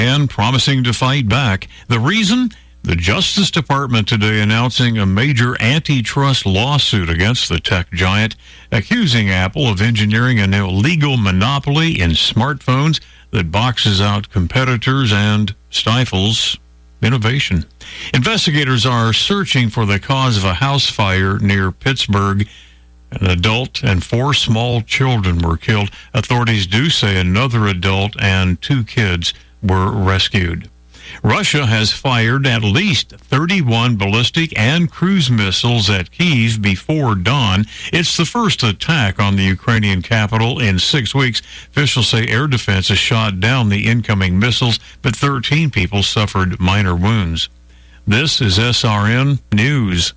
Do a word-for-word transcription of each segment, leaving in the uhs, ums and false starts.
and promising to fight back. The reason? The Justice Department today announcing a major antitrust lawsuit against the tech giant, accusing Apple of engineering an illegal monopoly in smartphones that boxes out competitors and stifles innovation. Investigators are searching for the cause of a house fire near Pittsburgh. An adult and four small children were killed. Authorities do say another adult and two kids were rescued. Russia has fired at least thirty-one ballistic and cruise missiles at Kyiv before dawn. It's the first attack on the Ukrainian capital in six weeks. Officials say air defenses shot down the incoming missiles, but thirteen people suffered minor wounds. This is S R N News.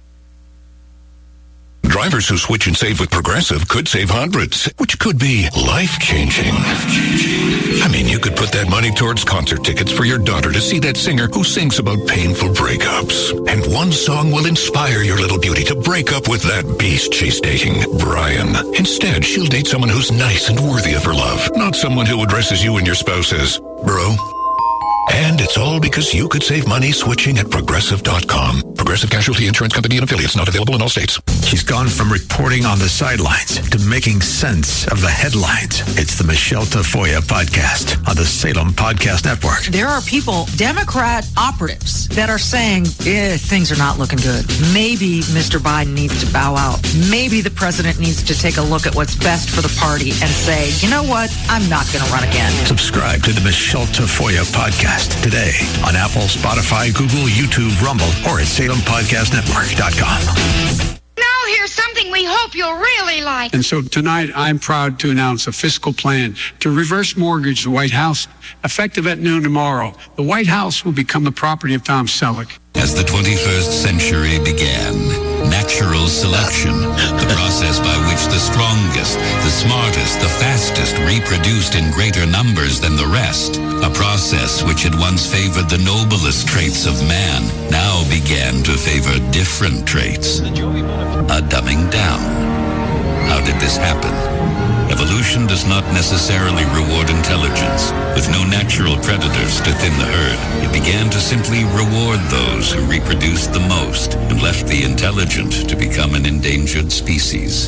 Drivers who switch and save with Progressive could save hundreds, which could be life-changing. I mean, you could put that money towards concert tickets for your daughter to see that singer who sings about painful breakups. And one song will inspire your little beauty to break up with that beast she's dating, Brian. Instead, she'll date someone who's nice and worthy of her love, not someone who addresses you and your spouse as bro. And it's all because you could save money switching at Progressive dot com. Progressive Casualty Insurance Company and affiliates, not available in all states. She's gone from reporting on the sidelines to making sense of the headlines. It's the Michelle Tafoya podcast on the Salem Podcast Network. There are people, Democrat operatives, that are saying, eh, things are not looking good. Maybe Mister Biden needs to bow out. Maybe the president needs to take a look at what's best for the party and say, you know what, I'm not going to run again. Subscribe to the Michelle Tafoya podcast today on Apple, Spotify, Google, YouTube, Rumble, or at Salem Podcast Network dot com. Now here's something we hope you'll really like. And so tonight, I'm proud to announce a fiscal plan to reverse mortgage the White House, effective at noon tomorrow. The White House will become the property of Tom Selleck. As the twenty-first century began, natural selection, the process by which the strongest, the smartest, the fastest reproduced in greater numbers than the rest, a process which had once favored the noblest traits of man, now began to favor different traits. A dumbing down. How did this happen? Evolution does not necessarily reward intelligence. With no natural predators to thin the herd, it began to simply reward those who reproduced the most and left the intelligent to become an endangered species.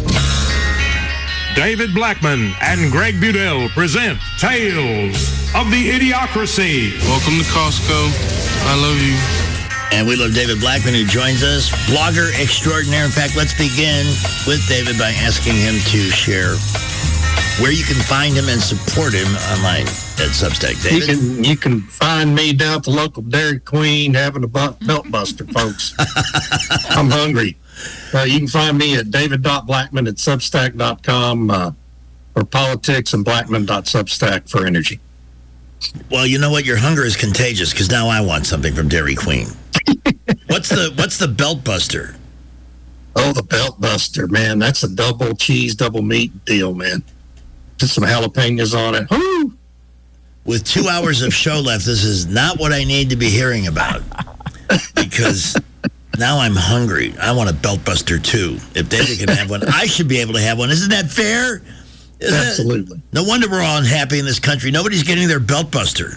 David Blackman and Greg Budell present Tales of the Idiocracy. Welcome to Costco. I love you. And we love David Blackman, who joins us, blogger extraordinaire. In fact, let's begin with David by asking him to share where you can find him and support him online at Substack. David? You can, you can find me down at the local Dairy Queen having a belt buster, folks. I'm hungry. Uh, you can find me at david dot blackman at substack dot com uh, for politics and blackman dot substack for energy. Well, you know what? Your hunger is contagious because now I want something from Dairy Queen. What's the what's the belt buster? Oh, the belt buster, man. That's a double cheese, double meat deal, man. Put some jalapenos on it. Woo! With two hours of show left, this is not what I need to be hearing about. Because now I'm hungry. I want a belt buster, too. If David can have one, I should be able to have one. Isn't that fair? Isn't Absolutely. It? No wonder we're all unhappy in this country. Nobody's getting their belt buster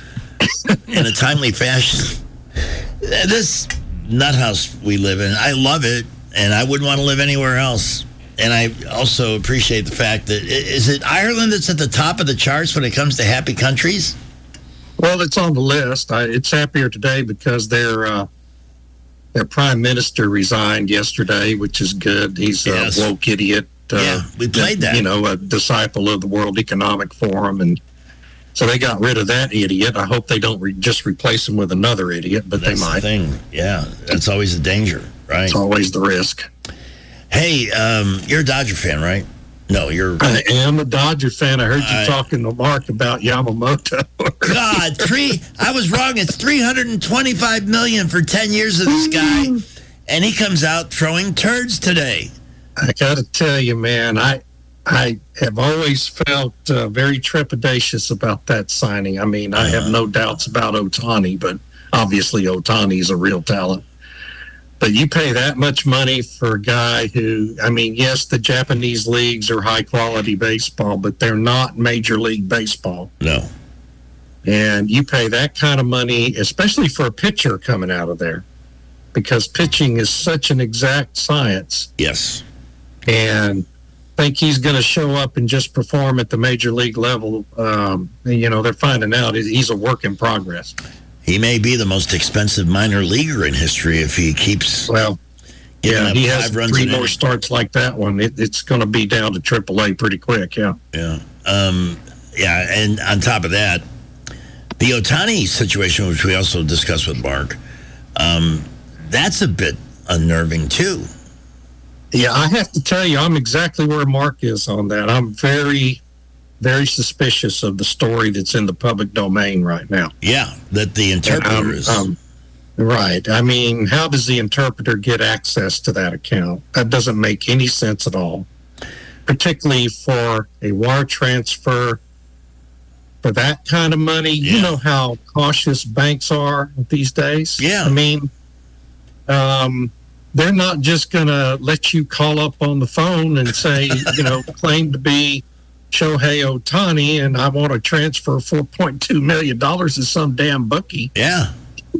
in a timely fashion. This nut house we live in, I love it, and I wouldn't want to live anywhere else. And I also appreciate the fact that, is it Ireland that's at the top of the charts when it comes to happy countries? Well, it's on the list. I, it's happier today because their uh, their prime minister resigned yesterday, which is good. He's yes. a woke idiot. Uh, yeah, we played that. You know, a disciple of the World Economic Forum. And so they got rid of that idiot. I hope they don't re- just replace him with another idiot, but that's they might. The thing. Yeah, that's always a danger, right? It's always the risk. Hey, um, you're a Dodger fan, right? No, you're... I am a Dodger fan. I heard you I... talking to Mark about Yamamoto. God, three... I was wrong. It's three hundred twenty-five million dollars for ten years of this guy, and he comes out throwing turds today. I got to tell you, man, I I have always felt uh, very trepidatious about that signing. I mean, I have no doubts about Ohtani, but obviously Ohtani's a real talent. But you pay that much money for a guy who, I mean, yes, the Japanese leagues are high-quality baseball, but they're not Major League Baseball. No. And you pay that kind of money, especially for a pitcher coming out of there, because pitching is such an exact science. Yes. And think he's going to show up and just perform at the major league level. Um, you know, they're finding out he's a work in progress. He may be the most expensive minor leaguer in history if he keeps. Well, yeah, he has runs three more starts like that one. It, it's going to be down to triple A pretty quick. Yeah. Yeah. Um, yeah. And on top of that, the Ohtani situation, which we also discussed with Mark, um, that's a bit unnerving too. Yeah, I have to tell you, I'm exactly where Mark is on that. I'm very, very suspicious of the story that's in the public domain right now. Yeah, that the interpreter um, is. Um, right. I mean, how does the interpreter get access to that account? That doesn't make any sense at all, particularly for a wire transfer for that kind of money. Yeah. You know how cautious banks are these days? Yeah. I mean, um... they're not just going to let you call up on the phone and say, you know, claim to be Shohei Ohtani and I want to transfer four point two million dollars to some damn bookie. Yeah.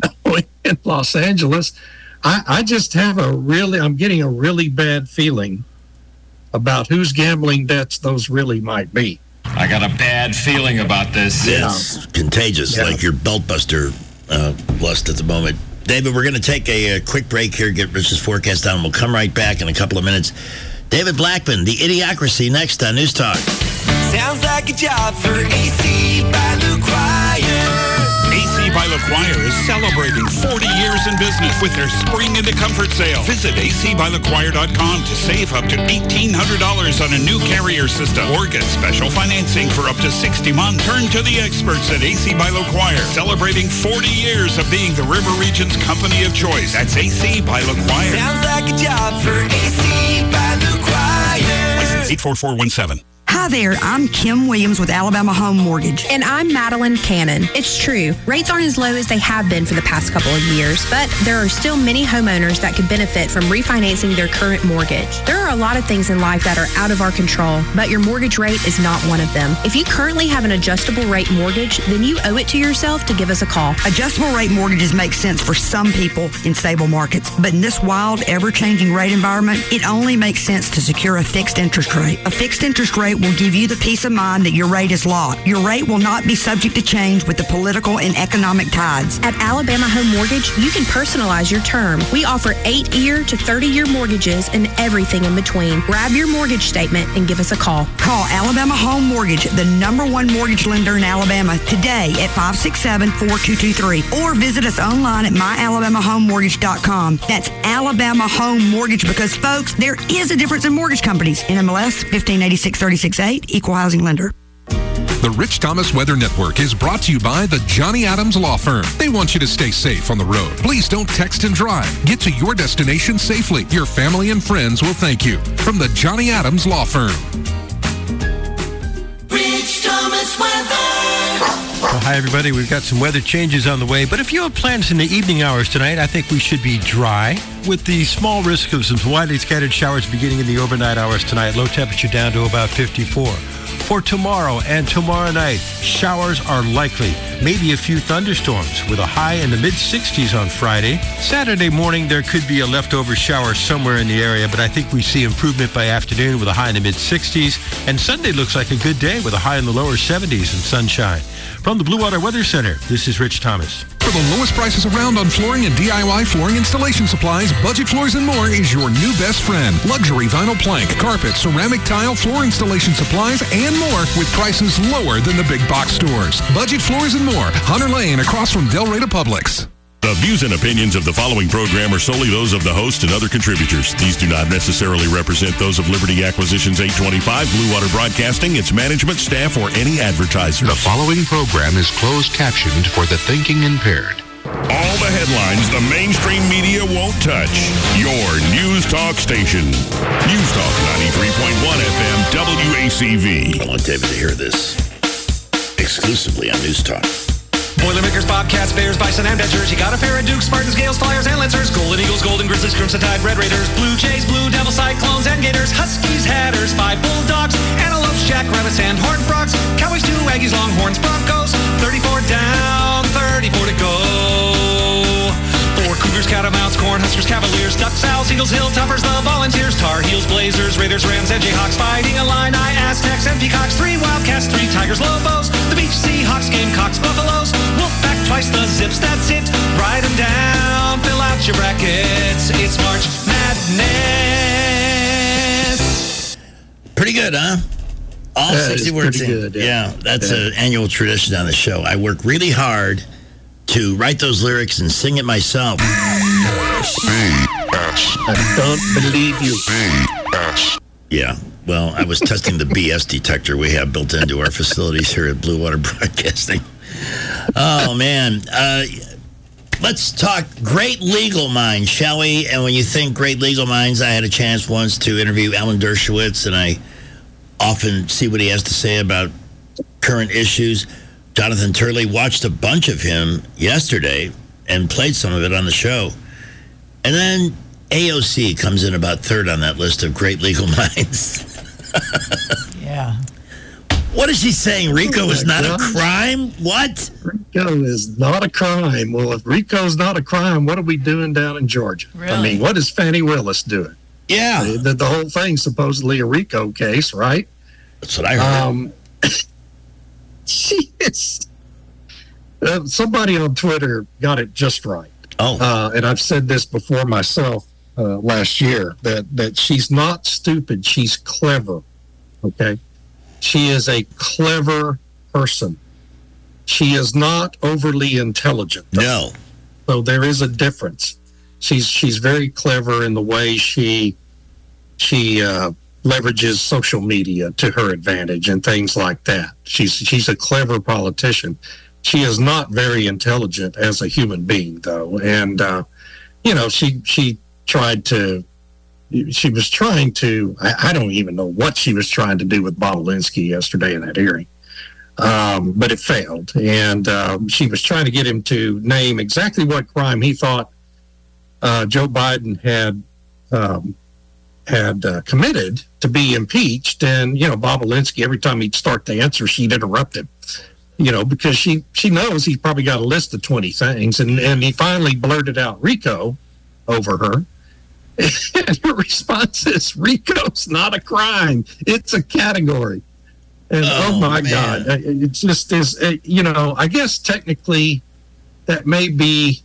In Los Angeles. I, I just have a really, I'm getting a really bad feeling about whose gambling debts those really might be. I got a bad feeling about this. It's yeah. contagious, yeah. like your belt buster uh, lust at the moment. David, we're going to take a, a quick break here, get Rich's forecast down. We'll come right back in a couple of minutes. David Blackman, The Idiocracy, next on News Talk. Sounds like a job for A C by LaQuire. A C by LaQuire is celebrating forty years in business with their Spring into Comfort sale. Visit A C by LaQuire dot com to save up to eighteen hundred dollars on a new carrier system or get special financing for up to sixty months. Turn to the experts at A C by LaQuire, celebrating forty years of being the River Region's company of choice. That's A C by LaQuire. Sounds like a job for A C by LaQuire. License eight four four one seven. Hi there, I'm Kim Williams with Alabama Home Mortgage. And I'm Madeline Cannon. It's true, rates aren't as low as they have been for the past couple of years, but there are still many homeowners that could benefit from refinancing their current mortgage. There are a lot of things in life that are out of our control, but your mortgage rate is not one of them. If you currently have an adjustable rate mortgage, then you owe it to yourself to give us a call. Adjustable rate mortgages make sense for some people in stable markets, but in this wild, ever-changing rate environment, it only makes sense to secure a fixed interest rate. A fixed interest rate will give you the peace of mind that your rate is locked. Your rate will not be subject to change with the political and economic tides. At Alabama Home Mortgage, you can personalize your term. We offer eight-year to thirty-year mortgages and everything in between. Grab your mortgage statement and give us a call. Call Alabama Home Mortgage, the number one mortgage lender in Alabama, today at five six seven, four two two three or visit us online at my alabama home mortgage dot com. That's Alabama Home Mortgage because, folks, there is a difference in mortgage companies. N M L S fifteen eighty-six thirty-six eight, Equal Housing Lender. The Rich Thomas Weather Network is brought to you by the Johnny Adams Law Firm. They want you to stay safe on the road. Please don't text and drive. Get to your destination safely. Your family and friends will thank you. From the Johnny Adams Law Firm. Rich Thomas Weather. Well, hi, everybody. We've got some weather changes on the way, but if you have plans in the evening hours tonight, I think we should be dry with the small risk of some widely scattered showers beginning in the overnight hours tonight. Low temperature down to about fifty-four. For tomorrow and tomorrow night, showers are likely. Maybe a few thunderstorms with a high in the mid-sixties on Friday. Saturday morning, there could be a leftover shower somewhere in the area, but I think we see improvement by afternoon with a high in the mid-sixties. And Sunday looks like a good day with a high in the lower seventies and sunshine. From the Blue Water Weather Center, this is Rich Thomas. For the lowest prices around on flooring and D I Y flooring installation supplies, Budget Floors and More is your new best friend. Luxury vinyl plank, carpet, ceramic tile, floor installation supplies, and more with prices lower than the big box stores. Budget Floors and More, Hunter Lane, across from Del Rey to Publix. The views and opinions of the following program are solely those of the host and other contributors. These do not necessarily represent those of Liberty Acquisitions eight twenty-five, Blue Water Broadcasting, its management, staff, or any advertisers. The following program is closed captioned for the thinking impaired. All the headlines the mainstream media won't touch. Your News Talk station. News Talk ninety-three point one F M W A C V. I want David to hear this exclusively on News Talk. Boilermakers, Bobcats, Bears, Bison, and Badgers. You got a pair of Dukes, Spartans, Gales, Flyers, and Lancers. Golden Eagles, Golden Grizzlies, Crimson Tide, Red Raiders. Blue Jays, Blue Devils, Cyclones, and Gators. Huskies, Hatters, Five Bulldogs, Antelopes, Jackrabbits, and Horned Frogs. Cowboys, two Aggies, Longhorns, Broncos. thirty-four down, thirty-four to go. Four Cougars, Catamounts, Cornhuskers, Cavaliers, Ducks, Owls, Eagles, Hilltoppers, the Volunteers, Tar Heels, Blazers, Raiders, Rams, and Jayhawks, Fighting Illini, Aztecs, and Peacocks, three Wildcats, three Tigers, Lobos, the Beach Seahawks, Gamecocks, Buffaloes, Wolfpack, twice the Zips, that's it. Write them down, fill out your brackets. It's March Madness. Pretty good, huh? All That sixty is words pretty in. good, yeah. yeah. that's Yeah. an annual tradition on the show. I work really hard to write those lyrics and sing it myself. I don't believe you. Yeah, well, I was testing the B S detector we have built into our facilities here at Blue Water Broadcasting. Oh, man. Uh, let's talk great legal minds, shall we? And when you think great legal minds, I had a chance once to interview Alan Dershowitz, and I often see what he has to say about current issues. Jonathan Turley, watched a bunch of him yesterday and played some of it on the show. And then A O C comes in about third on that list of great legal minds. Yeah. What is she saying? RICO Oh is my not God. a crime? What? RICO is not a crime. Well, if RICO's not a crime, what are we doing down in Georgia? I Really? mean, what is Fannie Willis doing? Yeah. The, the whole thing's supposedly a RICO case, right? That's what I heard. Um, she is. Uh, somebody on Twitter got it just right. Oh. Uh, and I've said this before myself uh, last year, that, that she's not stupid. She's clever. Okay? She is a clever person. She is not overly intelligent. No. So there is a difference. She's she's very clever in the way she she uh, leverages social media to her advantage and things like that. She's she's a clever politician. She is not very intelligent as a human being, though, and uh, you know she she tried to. She was trying to, I, I don't even know what she was trying to do with Bob Alinsky yesterday in that hearing, um, but it failed. And uh, she was trying to get him to name exactly what crime he thought uh, Joe Biden had um, had uh, committed to be impeached. And, you know, Bob Alinsky, every time he'd start the answer, she'd interrupt him, you know, because she, she knows he's probably got a list of twenty things. And, and he finally blurted out RICO over her. And her response is, RICO's not a crime. It's a category. And oh, oh my man. God, it just is, you know, I guess technically that may be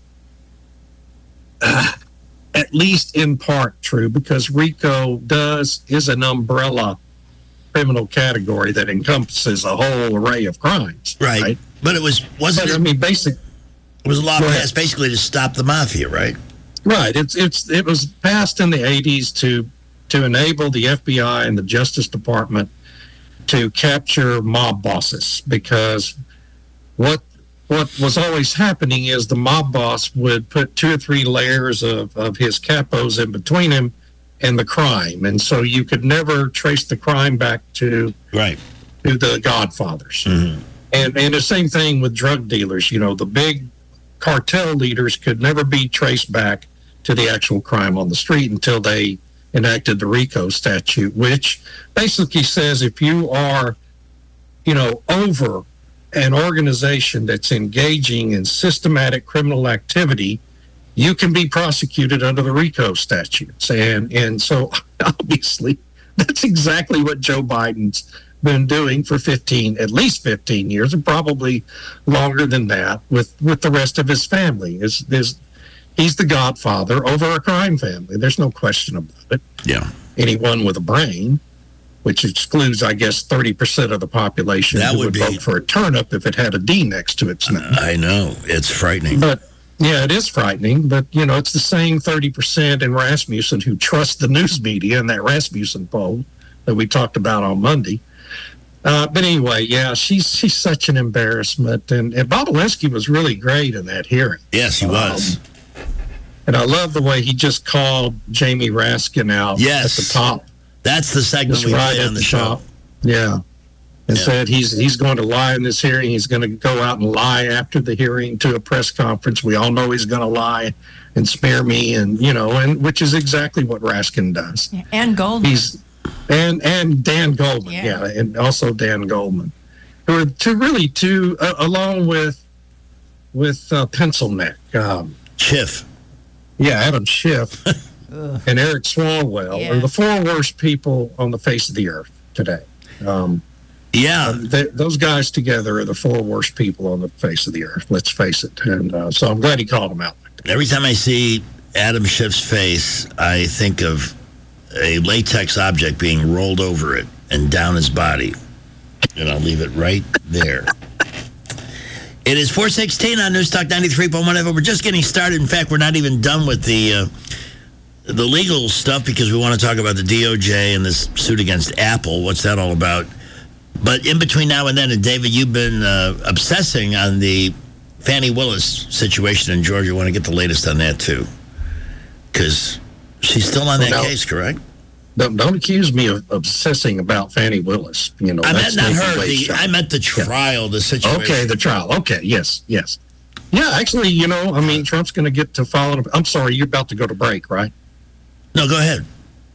uh, at least in part true, because RICO does, is an umbrella criminal category that encompasses a whole array of crimes. Right. right? But it was, wasn't but, it? I mean, basic. It was a law passed basically to stop the mafia, right? Right. It's it's it was passed in the eighties to to enable the F B I and the Justice Department to capture mob bosses, because what what was always happening is the mob boss would put two or three layers of, of his capos in between him and the crime, and so you could never trace the crime back to right to the Godfathers. Mm-hmm. And and the same thing with drug dealers. You know, the big cartel leaders could never be traced back to the actual crime on the street until they enacted the RICO statute, which basically says if you are, you know, over an organization that's engaging in systematic criminal activity, you can be prosecuted under the RICO statutes. And and so obviously that's exactly what Joe Biden's been doing for fifteen, at least fifteen years, and probably longer than that with, with the rest of his family. Is is He's the godfather over a crime family. There's no question about it. Yeah. Anyone with a brain, which excludes, I guess, thirty percent of the population that who would, would be, vote for a turnip if it had a D next to its name. I know. It's frightening. But, yeah, it is frightening. But, you know, it's the same thirty percent in Rasmussen who trust the news media in that Rasmussen poll that we talked about on Monday. Uh, but anyway, yeah, she's she's such an embarrassment. And, and Bob Alinsky was really great in that hearing. Yes, he was. Um, And I love the way he just called Jamie Raskin out yes. at the top. That's the segment just we right play at on the, the show. top. Yeah. and Yeah. said he's he's going to lie in this hearing. He's going to go out and lie after the hearing to a press conference. We all know he's going to lie and smear me, and you know, and which is exactly what Raskin does. And Goldman. He's and and Dan Goldman, Yeah. yeah, and also Dan Goldman, who are two really two uh, along with with uh, Pencil Neck, um, Schiff, yeah, Adam Schiff, and Eric Swalwell Yeah. are the four worst people on the face of the earth today. Um, yeah, they, those guys together are the four worst people on the face of the earth. Let's face it, and uh, so I'm glad he called them out. Every time I see Adam Schiff's face, I think of a latex object being rolled over it and down his body. And I'll leave it right there. It is four sixteen on Newstalk ninety-three point one F M. We're just getting started. In fact, we're not even done with the uh, the legal stuff because we want to talk about the D O J and this suit against Apple. What's that all about? But in between now and then, and David, you've been uh, obsessing on the Fannie Willis situation in Georgia. I want to get the latest on that, too. Because she's still on that Well, now- case, correct? Don't, don't accuse me of obsessing about Fannie Willis. You know, I meant that's not Nathan her. Wade's The, job. I meant the trial, the situation. Okay, the trial. Okay, yes, yes. Yeah, actually, you know, I mean, Trump's going to get to follow. I'm sorry, you're about to go to break, right? No, go ahead.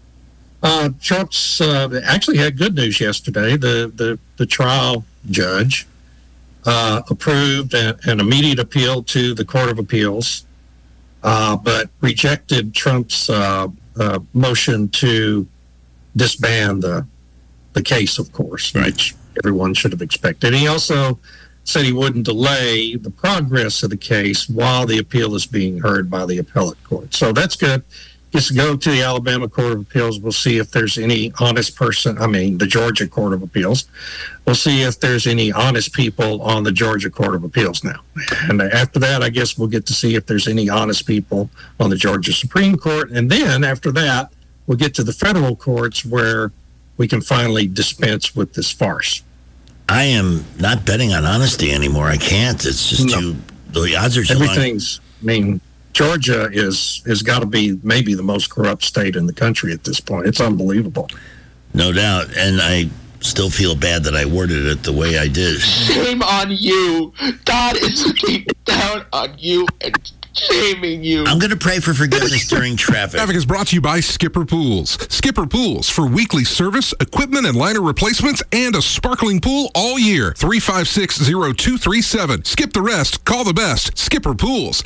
Uh, Trump's uh, actually had good news yesterday. The the, the trial judge uh, approved an, an immediate appeal to the Court of Appeals, uh, but rejected Trump's uh, uh, motion to disband the the case, of course, which everyone should have expected. He also said he wouldn't delay the progress of the case while the appeal is being heard by the appellate court. So that's good. Gets to go to the Alabama Court of Appeals. We'll see if there's any honest person, I mean, the Georgia Court of Appeals. We'll see if there's any honest people on the Georgia Court of Appeals now. And after that, I guess we'll get to see if there's any honest people on the Georgia Supreme Court. And then after that, we'll get to the federal courts where we can finally dispense with this farce. I am not betting on honesty anymore. I can't. It's just No. too, the odds are too long. Everything's, I mean, Georgia is has got to be maybe the most corrupt state in the country at this point. It's unbelievable. No doubt. And I still feel bad that I worded it the way I did. Shame on you. God is looking down on you and shaming you. I'm going to pray for forgiveness during traffic. Traffic is brought to you by Skipper Pools. Skipper Pools for weekly service, equipment and liner replacements, and a sparkling pool all year. three five six, zero two three seven. Skip the rest. Call the best. Skipper Pools.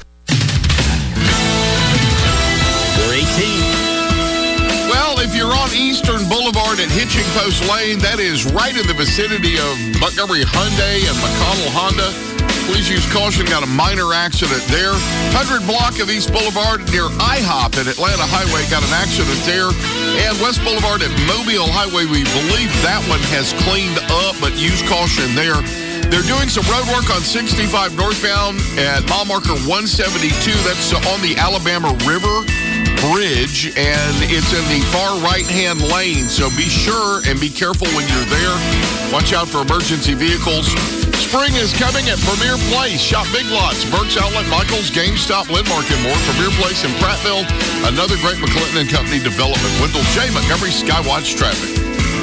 four eighteen. Well, if you're on Eastern Boulevard at Hitching Post Lane, that is right in the vicinity of Montgomery Hyundai and McConnell Honda. Please use caution. Got a minor accident there. one hundred block of East Boulevard near I HOP at Atlanta Highway. Got an accident there. And West Boulevard at Mobile Highway. We believe that one has cleaned up, but use caution there. They're doing some road work on sixty-five northbound at mile marker one seventy-two. That's on the Alabama River Bridge, and it's in the far right-hand lane. So be sure and be careful when you're there. Watch out for emergency vehicles. Spring is coming at Premier Place. Shop Big Lots, Burke's Outlet, Michael's, GameStop, Lindmark, and more. Premier Place in Prattville. Another great McClinton and Company development. Wendell J. Montgomery, Skywatch Traffic.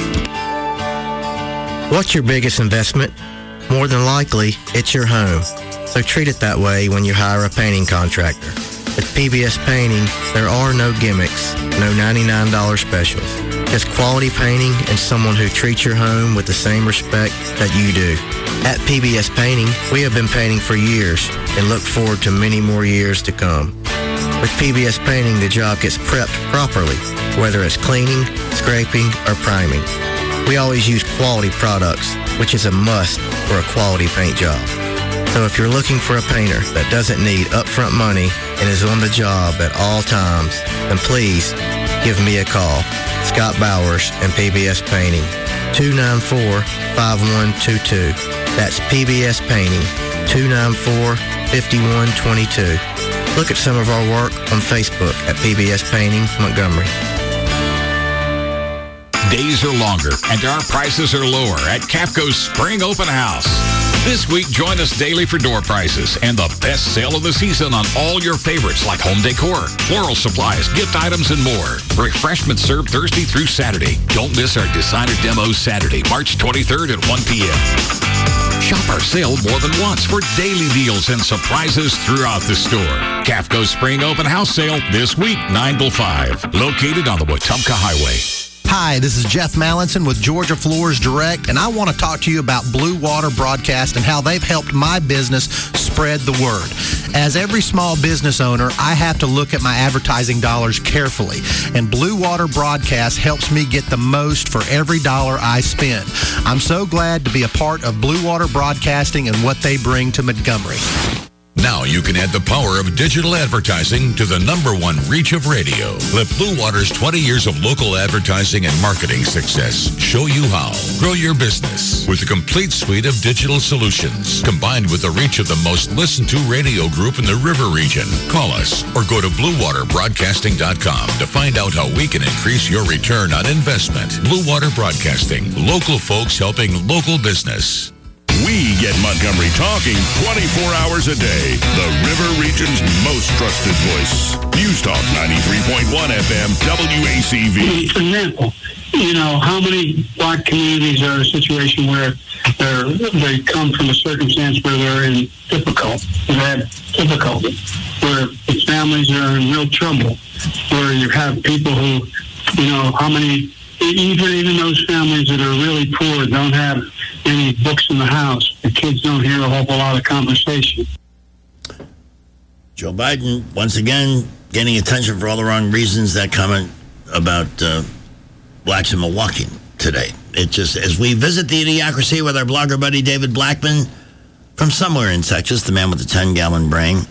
What's your biggest investment? More than likely, it's your home. So treat it that way when you hire a painting contractor. With P B S Painting, there are no gimmicks, no ninety-nine dollars specials. Just quality painting and someone who treats your home with the same respect that you do. At P B S Painting, we have been painting for years and look forward to many more years to come. With P B S Painting, the job gets prepped properly, whether it's cleaning, scraping, or priming. We always use quality products, which is a must for a quality paint job. So if you're looking for a painter that doesn't need upfront money and is on the job at all times, then please give me a call. Scott Bowers and P B S Painting, two nine four, five one two two. That's P B S Painting, two nine four, five one two two. Look at some of our work on Facebook at P B S Painting Montgomery. Days are longer and our prices are lower at Cafco's Spring Open House. This week, join us daily for door prices and the best sale of the season on all your favorites like home decor, floral supplies, gift items, and more. Refreshments served Thursday through Saturday. Don't miss our designer demos Saturday, March twenty-third at one p.m. Shop our sale more than once for daily deals and surprises throughout the store. Cafco Spring Open House Sale this week, nine till five. Located on the Wetumpka Highway. Hi, this is Jeff Mallinson with Georgia Floors Direct, and I want to talk to you about Blue Water Broadcast and how they've helped my business spread the word. As every small business owner, I have to look at my advertising dollars carefully, and Blue Water Broadcast helps me get the most for every dollar I spend. I'm so glad to be a part of Blue Water Broadcasting and what they bring to Montgomery. Now you can add the power of digital advertising to the number one reach of radio. Let Blue Water's twenty years of local advertising and marketing success show you how. Grow your business with a complete suite of digital solutions, combined with the reach of the most listened to radio group in the River region. Call us or go to blue water broadcasting dot com to find out how we can increase your return on investment. Blue Water Broadcasting, local folks helping local business. We get Montgomery talking twenty-four hours a day. The River Region's most trusted voice. News Talk ninety-three point one F M, W A C V. For example, you know, how many black communities are in a situation where they're, they come from a circumstance where they're in difficult, they've had difficulty, where its families are in real trouble, where you have people who, you know, how many, even, even those families that are really poor don't have any books in the house. The kids don't hear a whole lot of conversation. Joe Biden, once again, getting attention for all the wrong reasons. That comment about uh, blacks in Milwaukee today. It just, as we visit the Idiocracy with our blogger buddy David Blackman from somewhere in Texas, the man with the ten-gallon brain.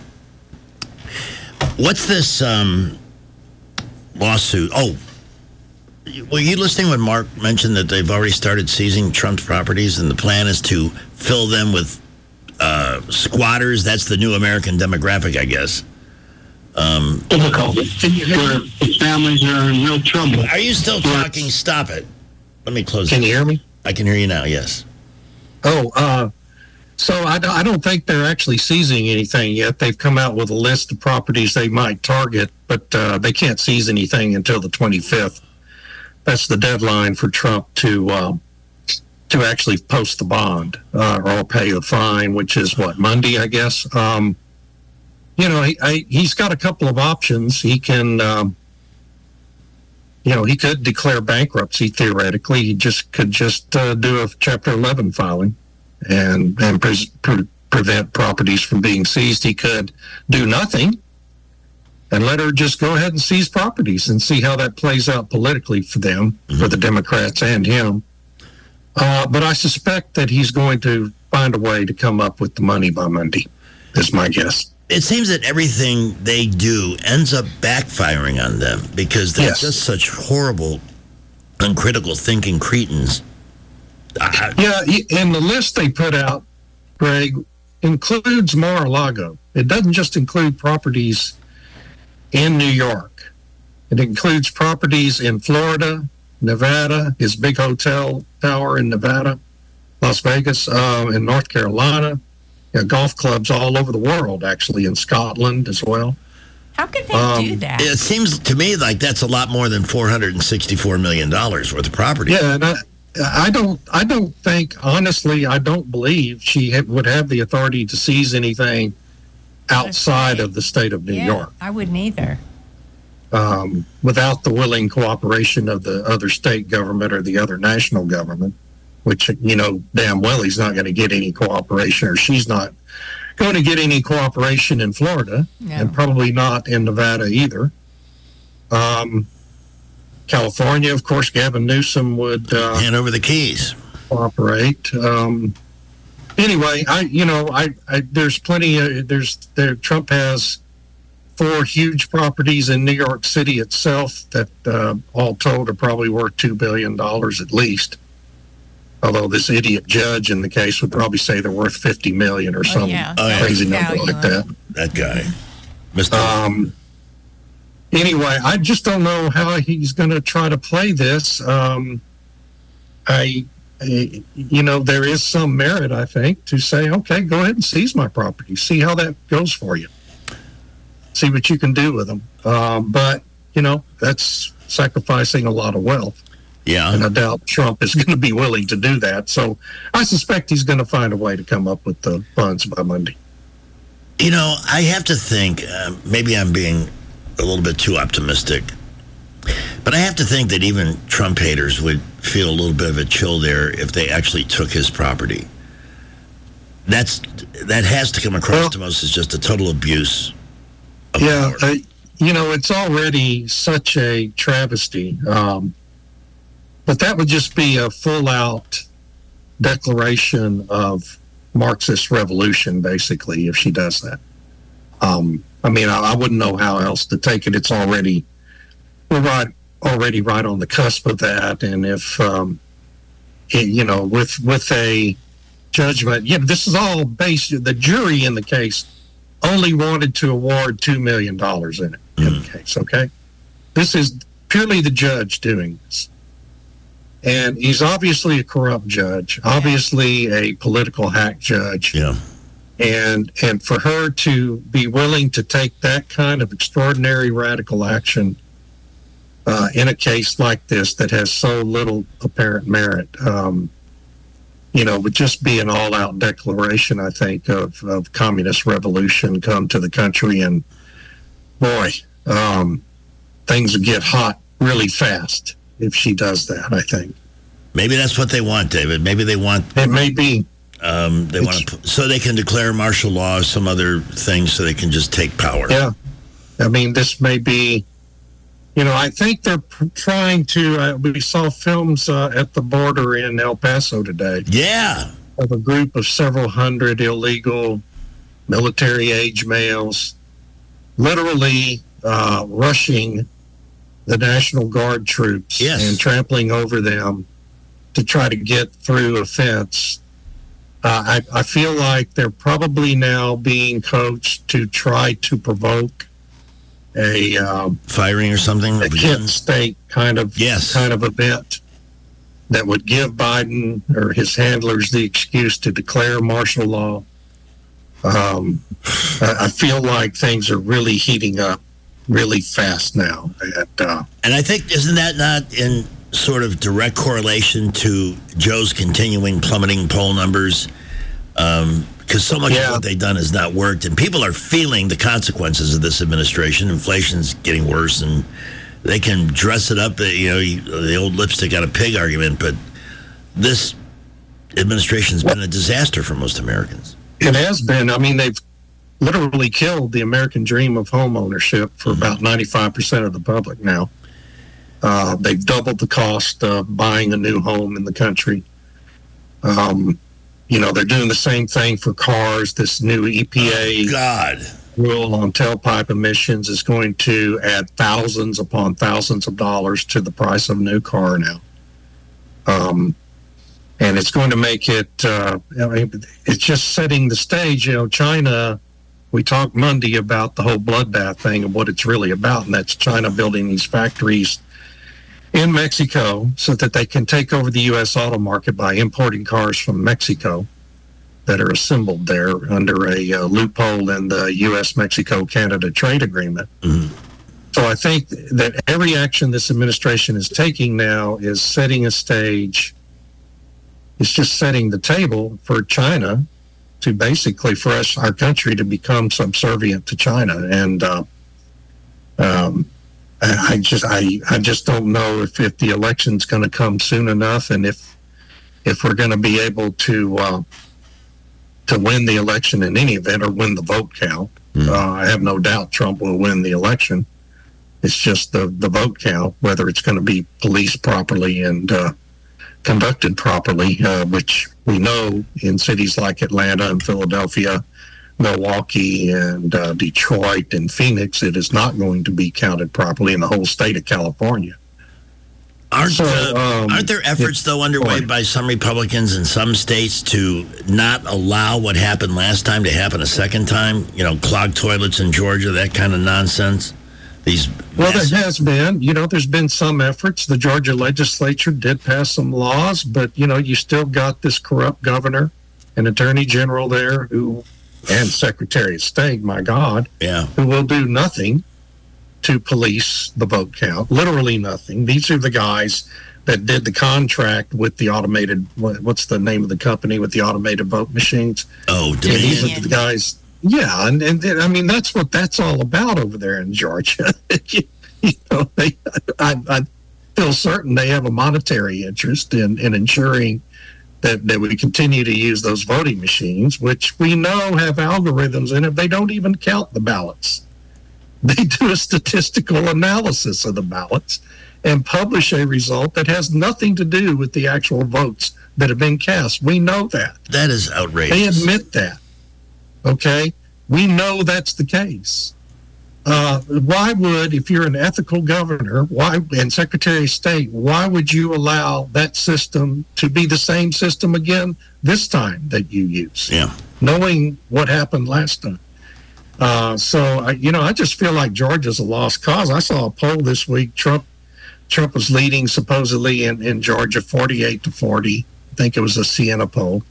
What's this um, lawsuit? Oh, were you listening when Mark mentioned that they've already started seizing Trump's properties and the plan is to fill them with uh, squatters? That's the new American demographic, I guess. Um, Difficult. Where its families are in real trouble. Are you still talking? Stop it. Let me close it. Can you hear me? I can hear you now, yes. Oh, uh, so I don't, I don't think they're actually seizing anything yet. They've come out with a list of properties they might target, but uh, they can't seize anything until the twenty-fifth. That's the deadline for Trump to uh, to actually post the bond uh, or pay the fine, which is what, Monday, I guess. Um, you know, he, I, he's got a couple of options. He can, um, you know, he could declare bankruptcy theoretically. He just could just uh, do a Chapter eleven filing and and pre- pre- prevent properties from being seized. He could do nothing and let her just go ahead and seize properties and see how that plays out politically for them, mm-hmm. for the Democrats and him. Uh, but I suspect that he's going to find a way to come up with the money by Monday, is my guess. It seems that everything they do ends up backfiring on them because they're yes. just such horrible, uncritical thinking cretins. I, yeah, and the list they put out, Greg, includes Mar-a-Lago. It doesn't just include properties in New York. It includes properties in Florida, Nevada, his big hotel tower in Nevada, Las Vegas, uh, in North Carolina, you know, golf clubs all over the world, actually, in Scotland as well. How could they um, do that? It seems to me like that's a lot more than four hundred sixty-four million dollars worth of property. Yeah, and I, I don't, I don't think, honestly, I don't believe she ha- would have the authority to seize anything outside of the state of New yeah, York. I wouldn't either. Um, without the willing cooperation of the other state government or the other national government, which, you know, damn well he's not going to get any cooperation, or she's not going to get any cooperation in Florida, no. and probably not in Nevada either. Um, California, of course, Gavin Newsom would uh, hand over the keys, cooperate. Um, Anyway, I you know I, I there's plenty of, there's there Trump has four huge properties in New York City itself that uh, all told are probably worth two billion dollars at least. Although this idiot judge in the case would probably say they're worth fifty million or some oh, yeah. crazy number like that. That guy, Mister Um. Anyway, I just don't know how he's going to try to play this. Um, I. you know, there is some merit, I think, to say, okay, go ahead and seize my property. See how that goes for you. See what you can do with them. Um, but, you know, that's sacrificing a lot of wealth. Yeah. And I doubt Trump is going to be willing to do that. So I suspect he's going to find a way to come up with the funds by Monday. You know, I have to think, uh, maybe I'm being a little bit too optimistic, but I have to think that even Trump haters would feel a little bit of a chill there if they actually took his property. That's That has to come across well, to us as just a total abuse of yeah, power. Uh, you know, it's already such a travesty. Um, but that would just be a full-out declaration of Marxist revolution, basically, if she does that. Um, I mean, I, I wouldn't know how else to take it. It's already, we're right, already right on the cusp of that. And if, um, it, you know, with with a judgment, yeah, this is all based, the jury in the case only wanted to award two million dollars in it, mm. in the case, okay? This is purely the judge doing this. And he's obviously a corrupt judge, obviously a political hack judge. Yeah. And and for her to be willing to take that kind of extraordinary radical action uh, in a case like this that has so little apparent merit, um, you know, would just be an all-out declaration, I think, of, of communist revolution come to the country. And boy, um, things would get hot really fast if she does that, I think. Maybe that's what they want, David. Maybe they want... It may be. Um, they want to, so they can declare martial law or some other thing so they can just take power. Yeah. I mean, this may be... You know, I think they're trying to... Uh, we saw films uh, at the border in El Paso today. Yeah. Of a group of several hundred illegal military-age males literally uh, rushing the National Guard troops yes. and trampling over them to try to get through a fence. Uh, I, I feel like they're probably now being coached to try to provoke a um, firing or something, a Kent State kind of yes. kind of event that would give Biden or his handlers the excuse to declare martial law. Um, I, I feel like things are really heating up really fast now. And, uh, and I think, isn't that not in sort of direct correlation to Joe's continuing plummeting poll numbers? Um, because so much yeah. of what they've done has not worked, and people are feeling the consequences of this administration. Inflation's getting worse, and they can dress it up, you know, the old lipstick on a pig argument, but this administration's been a disaster for most Americans. It has been. I mean, they've literally killed the American dream of home ownership for mm-hmm. about ninety-five percent of the public now. Uh, they've doubled the cost of buying a new home in the country. Um, you know, they're doing the same thing for cars. This new E P A oh, God. rule on tailpipe emissions is going to add thousands upon thousands of dollars to the price of a new car now. Um, and it's going to make it, uh, I mean, it's just setting the stage. You know, China, we talked Monday about the whole bloodbath thing and what it's really about, and that's China building these factories in Mexico so that they can take over the U S auto market by importing cars from Mexico that are assembled there under a uh, loophole in the U S Mexico Canada trade agreement. Mm-hmm. So I think that every action this administration is taking now is setting a stage. It's just setting the table for China to basically, for us, our country, to become subservient to China. And uh, um, I just, I, I just don't know if, if the election's going to come soon enough, and if, if we're going to be able to, uh, to win the election in any event or win the vote count. Mm. Uh, I have no doubt Trump will win the election. It's just the, the vote count, whether it's going to be policed properly and uh, conducted properly, uh, which we know in cities like Atlanta and Philadelphia, Milwaukee and uh, Detroit and Phoenix, it is not going to be counted properly in the whole state of California. Aren't, so, uh, um, aren't there efforts, though, underway by some Republicans in some states to not allow what happened last time to happen a second time? You know, clogged toilets in Georgia, that kind of nonsense. These well, there has been. You know, there's been some efforts. The Georgia legislature did pass some laws, but, you know, you still got this corrupt governor and attorney general there who, and Secretary of State, my God, yeah, who will do nothing to police the vote count. Literally nothing. These are the guys that did the contract with the automated, what's the name of the company with the automated vote machines? Oh, yeah, these are the guys. Yeah, and, and I mean, that's what that's all about over there in Georgia. you, you know, they, I, I feel certain they have a monetary interest in, in ensuring that, that we continue to use those voting machines, which we know have algorithms in it. They don't even count the ballots. They do a statistical analysis of the ballots and publish a result that has nothing to do with the actual votes that have been cast. We know that. That is outrageous. They admit that. Okay? We know that's the case. Uh, why would, if you're an ethical governor why and Secretary of State, why would you allow that system to be the same system again this time that you use? Yeah. Knowing what happened last time. Uh, so, I, you know, I just feel like Georgia's a lost cause. I saw a poll this week. Trump Trump was leading supposedly in, in Georgia forty-eight to forty. I think it was a Siena poll.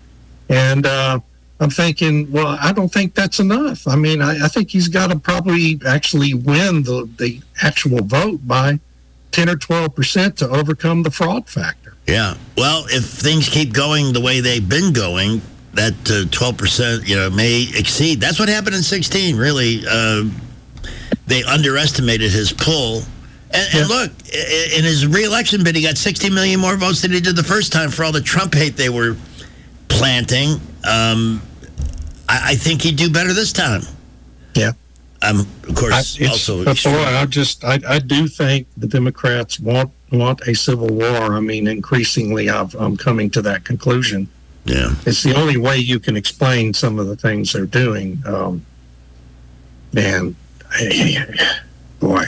And uh, I'm thinking, well, I don't think that's enough. I mean, I, I think he's got to probably actually win the, the actual vote by ten or twelve percent to overcome the fraud factor. Yeah. Well, if things keep going the way they've been going, that uh, twelve percent, you know, may exceed. That's what happened in sixteen, really. Uh, they underestimated his pull. And, and look, in his re-election bid, he got sixty million more votes than he did the first time for all the Trump hate they were planting. Um, I, I think he'd do better this time. Yeah. Um, of course, I, also... But boy, I just, I, I do think the Democrats want, want a civil war. I mean, increasingly, I've, I'm coming to that conclusion. Yeah. It's the only way you can explain some of the things they're doing. Um, and, boy...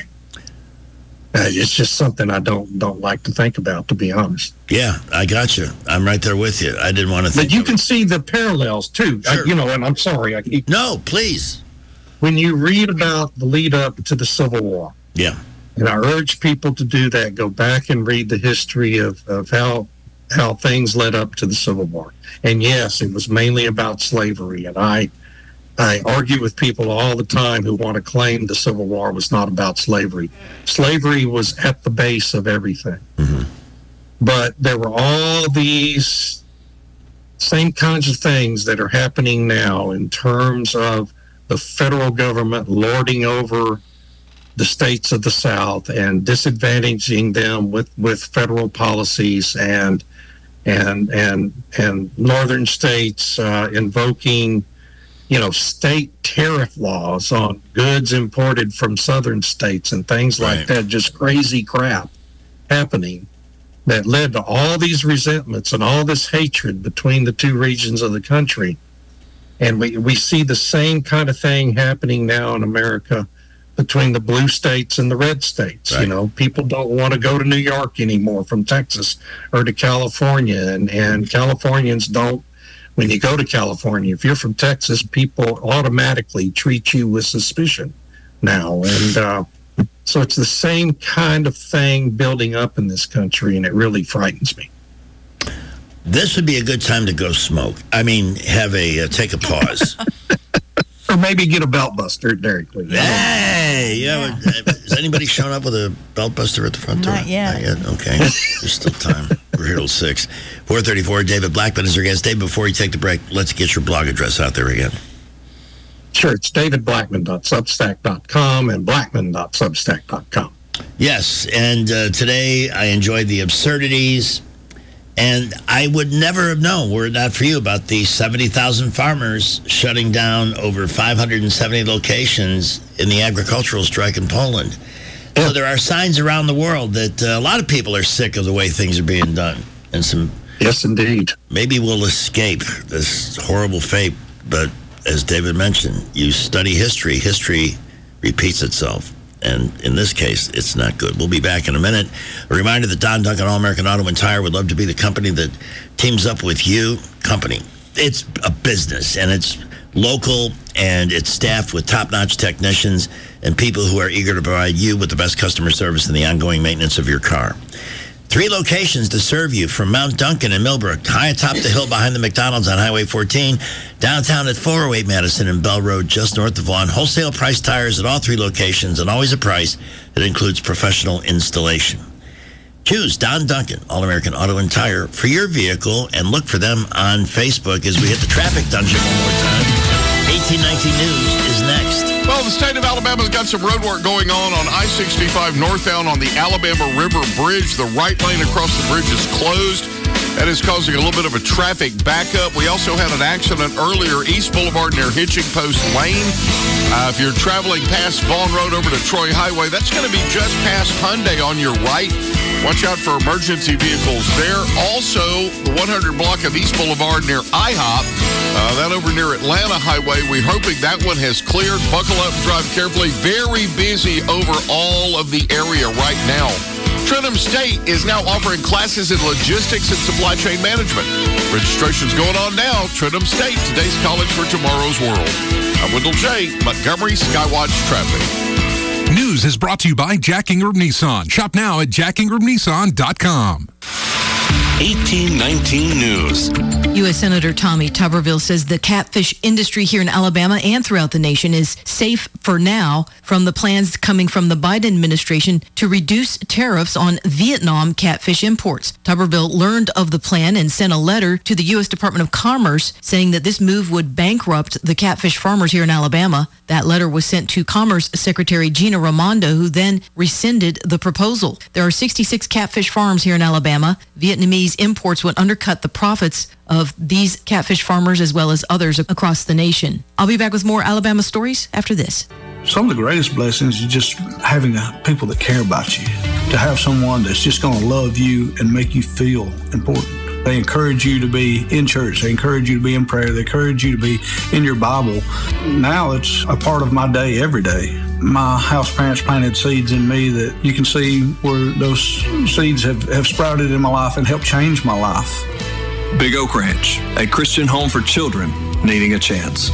Uh, it's just something I don't don't like to think about, to be honest. Yeah, I got you. I'm right there with you. I didn't want to think. But you of can it. see the parallels too. Sure. I, you know, and I'm sorry. I keep no, please. When you read about the lead up to the Civil War, yeah, and I urge people to do that. Go back and read the history of of how how things led up to the Civil War. And yes, it was mainly about slavery. And I. I argue with people all the time who want to claim the Civil War was not about slavery. Slavery was at the base of everything. Mm-hmm. But there were all these same kinds of things that are happening now in terms of the federal government lording over the states of the South and disadvantaging them with, with federal policies and and and and northern states uh, invoking you know, state tariff laws on goods imported from southern states and things like right. that, just crazy crap happening that led to all these resentments and all this hatred between the two regions of the country. And we, we see the same kind of thing happening now in America between the blue states and the red states. Right. You know, people don't want to go to New York anymore from Texas or to California, and, and Californians don't. When you go to California, if you're from Texas, people automatically treat you with suspicion now. And uh, so it's the same kind of thing building up in this country, and it really frightens me. This would be a good time to go smoke. I mean, have a, uh, take a pause. Or maybe get a belt buster at Dairy Queen. Hey, yeah. Has anybody shown up with a belt buster at the front door? Not yet. Not yet. Okay. There's still time. We're here till six. four thirty-four, David Blackman is our guest. Dave, before you take the break, let's get your blog address out there again. Sure. It's david blackman dot substack dot com and blackman dot substack dot com. Yes. And uh, today I enjoyed the absurdities. And I would never have known, were it not for you, about the seventy thousand farmers shutting down over five hundred seventy locations in the agricultural strike in Poland. So there are signs around the world that uh, a lot of people are sick of the way things are being done. And some, yes, indeed. Maybe we'll escape this horrible fate. But as David mentioned, you study history. History repeats itself. And in this case, it's not good. We'll be back in a minute. A reminder that Don Duncan All-American Auto and Tire would love to be the company that teams up with you. Company. It's a business, and it's local, and it's staffed with top-notch technicians and people who are eager to provide you with the best customer service and the ongoing maintenance of your car. Three locations to serve you, from Mount Duncan in Millbrook, high atop the hill behind the McDonald's on Highway fourteen, downtown at four oh eight Madison and Bell Road just north of Vaughan. Wholesale price tires at all three locations, and always a price that includes professional installation. Choose Don Duncan, All-American Auto and Tire, for your vehicle, and look for them on Facebook as we hit the traffic dungeon one more time. eighteen nineteen News is next. Well, the state of Alabama's got some road work going on on I sixty-five northbound on the Alabama River Bridge. The right lane across the bridge is closed. That is causing a little bit of a traffic backup. We also had an accident earlier, East Boulevard near Hitching Post Lane. Uh, if you're traveling past Vaughn Road over to Troy Highway, that's going to be just past Hyundai on your right. Watch out for emergency vehicles there. Also, the one hundred block of East Boulevard near I hop, uh, that over near Atlanta Highway. We're hoping that one has cleared. Buckle up, drive carefully. Very busy over all of the area right now. Trentham State is now offering classes in logistics and supply chain management. Registration's going on now. Trentham State, today's college for tomorrow's world. I'm Wendell J., Montgomery Skywatch Traffic. News is brought to you by Jack Ingram Nissan. Shop now at jack ingram nissan dot com. eighteen nineteen News. U S Senator Tommy Tuberville says the catfish industry here in Alabama and throughout the nation is safe for now from the plans coming from the Biden administration to reduce tariffs on Vietnam catfish imports. Tuberville learned of the plan and sent a letter to the U S Department of Commerce saying that this move would bankrupt the catfish farmers here in Alabama. That letter was sent to Commerce Secretary Gina Raimondo, who then rescinded the proposal. There are sixty-six catfish farms here in Alabama. Vietnamese imports would undercut the profits of these catfish farmers as well as others across the nation. I'll be back with more Alabama stories after this. Some of the greatest blessings is just having a, people that care about you, to have someone that's just going to love you and make you feel important. They encourage you to be in church. They encourage you to be in prayer. They encourage you to be in your Bible. Now it's a part of my day every day. My house parents planted seeds in me that you can see where those seeds have, have sprouted in my life and helped change my life. Big Oak Ranch, a Christian home for children needing a chance.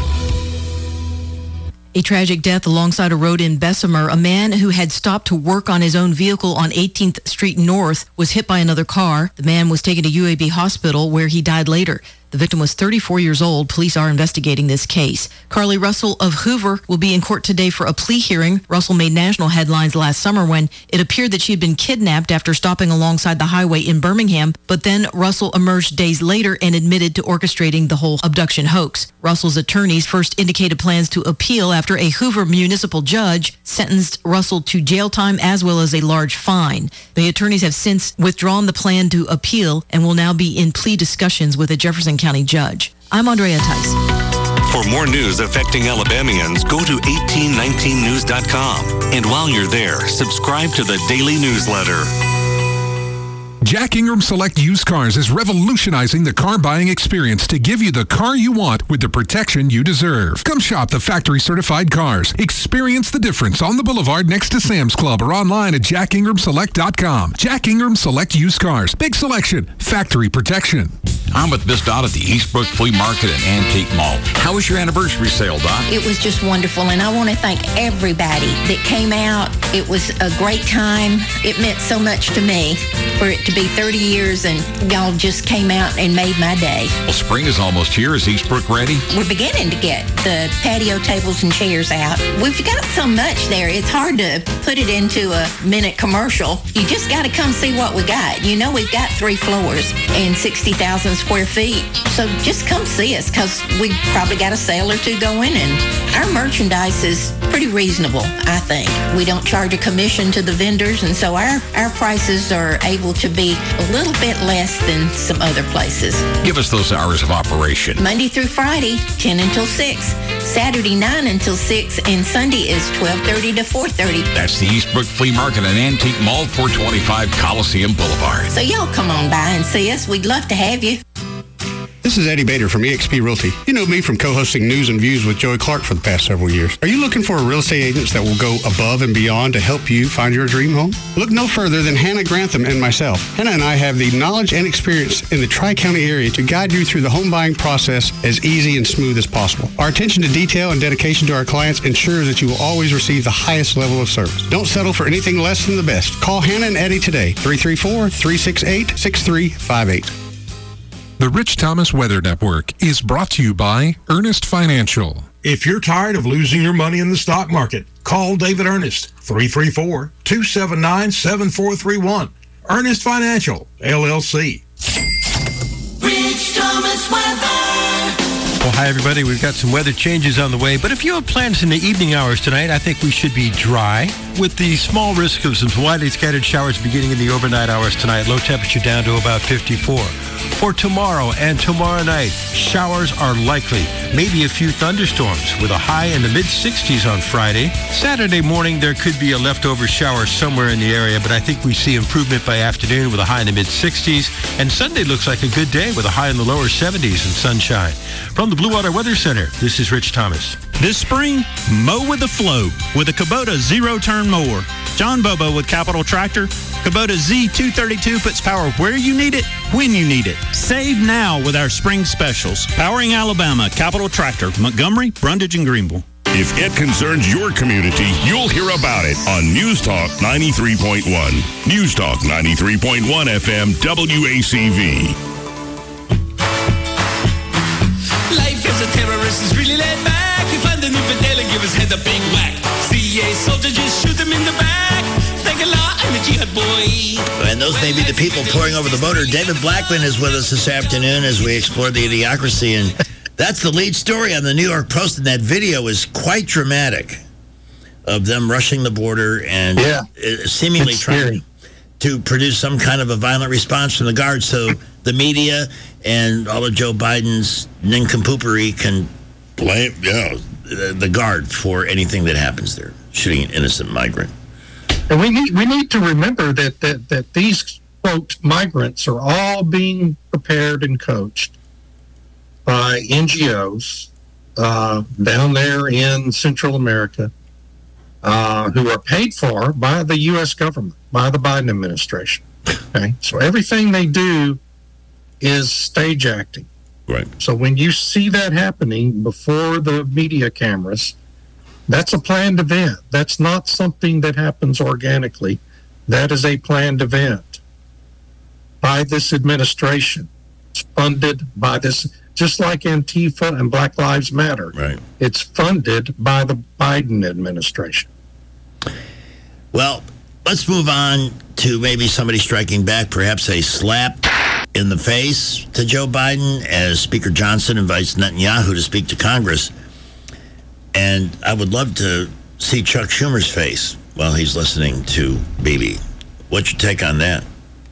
A tragic death alongside a road in Bessemer. A man who had stopped to work on his own vehicle on eighteenth Street North was hit by another car. The man was taken to U A B Hospital where he died later. The victim was thirty-four years old. Police are investigating this case. Carly Russell of Hoover will be in court today for a plea hearing. Russell made national headlines last summer when it appeared that she had been kidnapped after stopping alongside the highway in Birmingham. But then Russell emerged days later and admitted to orchestrating the whole abduction hoax. Russell's attorneys first indicated plans to appeal after a Hoover municipal judge sentenced Russell to jail time as well as a large fine. The attorneys have since withdrawn the plan to appeal and will now be in plea discussions with a Jefferson County judge. I'm Andrea Tice. For more news affecting Alabamians, go to eighteen nineteen news dot com. And while you're there, subscribe to the daily newsletter. Jack Ingram Select Used Cars is revolutionizing the car buying experience to give you the car you want with the protection you deserve. Come shop the factory certified cars. Experience the difference on the boulevard next to Sam's Club or online at jack ingram select dot com. Jack Ingram Select Used Cars. Big selection. Factory protection. I'm with Miss Dot at the Eastbrook Flea Market and Antique Mall. How was your anniversary sale, Dot? It was just wonderful, and I want to thank everybody that came out. It was a great time. It meant so much to me for it to be thirty years, and y'all just came out and made my day. Well, spring is almost here. Is Eastbrook ready? We're beginning to get the patio tables and chairs out. We've got so much there, it's hard to put it into a minute commercial. You just got to come see what we got. You know, we've got three floors and sixty thousand square feet. So just come see us, because we probably got a sale or two going, and our merchandise is pretty reasonable, I think. We don't charge a commission to the vendors, and so our, our prices are able to be a little bit less than some other places. Give us those hours of operation. Monday through Friday, ten until six. Saturday, nine until six. And Sunday is twelve thirty to four thirty. That's the Eastbrook Flea Market and Antique Mall, four twenty-five Coliseum Boulevard. So y'all come on by and see us. We'd love to have you. This is Eddie Bader from eXp Realty. You know me from co-hosting News and Views with Joey Clark for the past several years. Are you looking for a real estate agent that will go above and beyond to help you find your dream home? Look no further than Hannah Grantham and myself. Hannah and I have the knowledge and experience in the Tri-County area to guide you through the home buying process as easy and smooth as possible. Our attention to detail and dedication to our clients ensures that you will always receive the highest level of service. Don't settle for anything less than the best. Call Hannah and Eddie today, three three four, three six eight, six three five eight. The Rich Thomas Weather Network is brought to you by Ernest Financial. If you're tired of losing your money in the stock market, call David Ernest, three three four, two seven nine, seven four three one. Ernest Financial, L L C. Rich Thomas Weather. Well, hi, everybody. We've got some weather changes on the way, but if you have plans in the evening hours tonight, I think we should be dry with the small risk of some widely scattered showers beginning in the overnight hours tonight. Low temperature down to about fifty-four. For tomorrow and tomorrow night, showers are likely. Maybe a few thunderstorms with a high in the mid-sixties on Friday. Saturday morning, there could be a leftover shower somewhere in the area, but I think we see improvement by afternoon with a high in the mid-sixties. And Sunday looks like a good day with a high in the lower seventies and sunshine. From the Blue Water Weather Center, this is Rich Thomas. This spring, mow with the flow with a Kubota zero-turn mower. John Bobo with Capital Tractor. Kubota Z two thirty-two puts power where you need it, when you need it. Save now with our spring specials. Powering Alabama, Capital Tractor, Montgomery, Brundage, and Greenville. If it concerns your community, you'll hear about it on News Talk ninety-three point one. News Talk ninety-three point one F M W A C V. Life as a terrorist is really laid back. You find an infidel and give his head a big whack. C I A soldier just shoot him in the back. Thank Allah, I'm a jihad boy. And those may be the people pouring over the border. David Blackman is with us this afternoon as we explore the idiocracy. And that's the lead story on the New York Post. And that video is quite dramatic of them rushing the border and yeah, seemingly trying to produce some kind of a violent response from the guards so the media and all of Joe Biden's nincompoopery can blame yeah, the guard for anything that happens there, shooting an innocent migrant. And we need we need to remember that, that, that these, quote, migrants are all being prepared and coached by N G Os uh, down there in Central America uh, who are paid for by the U S government, by the Biden administration. Okay, so everything they do is stage acting. Right. So when you see that happening before the media cameras, that's a planned event. That's not something that happens organically. That is a planned event by this administration. It's funded by this, just like Antifa and Black Lives Matter. Right. It's funded by the Biden administration. Well, let's move on to maybe somebody striking back, perhaps a slap in the face to Joe Biden as Speaker Johnson invites Netanyahu to speak to Congress. And I would love to see Chuck Schumer's face while he's listening to Bibi. What's your take on that?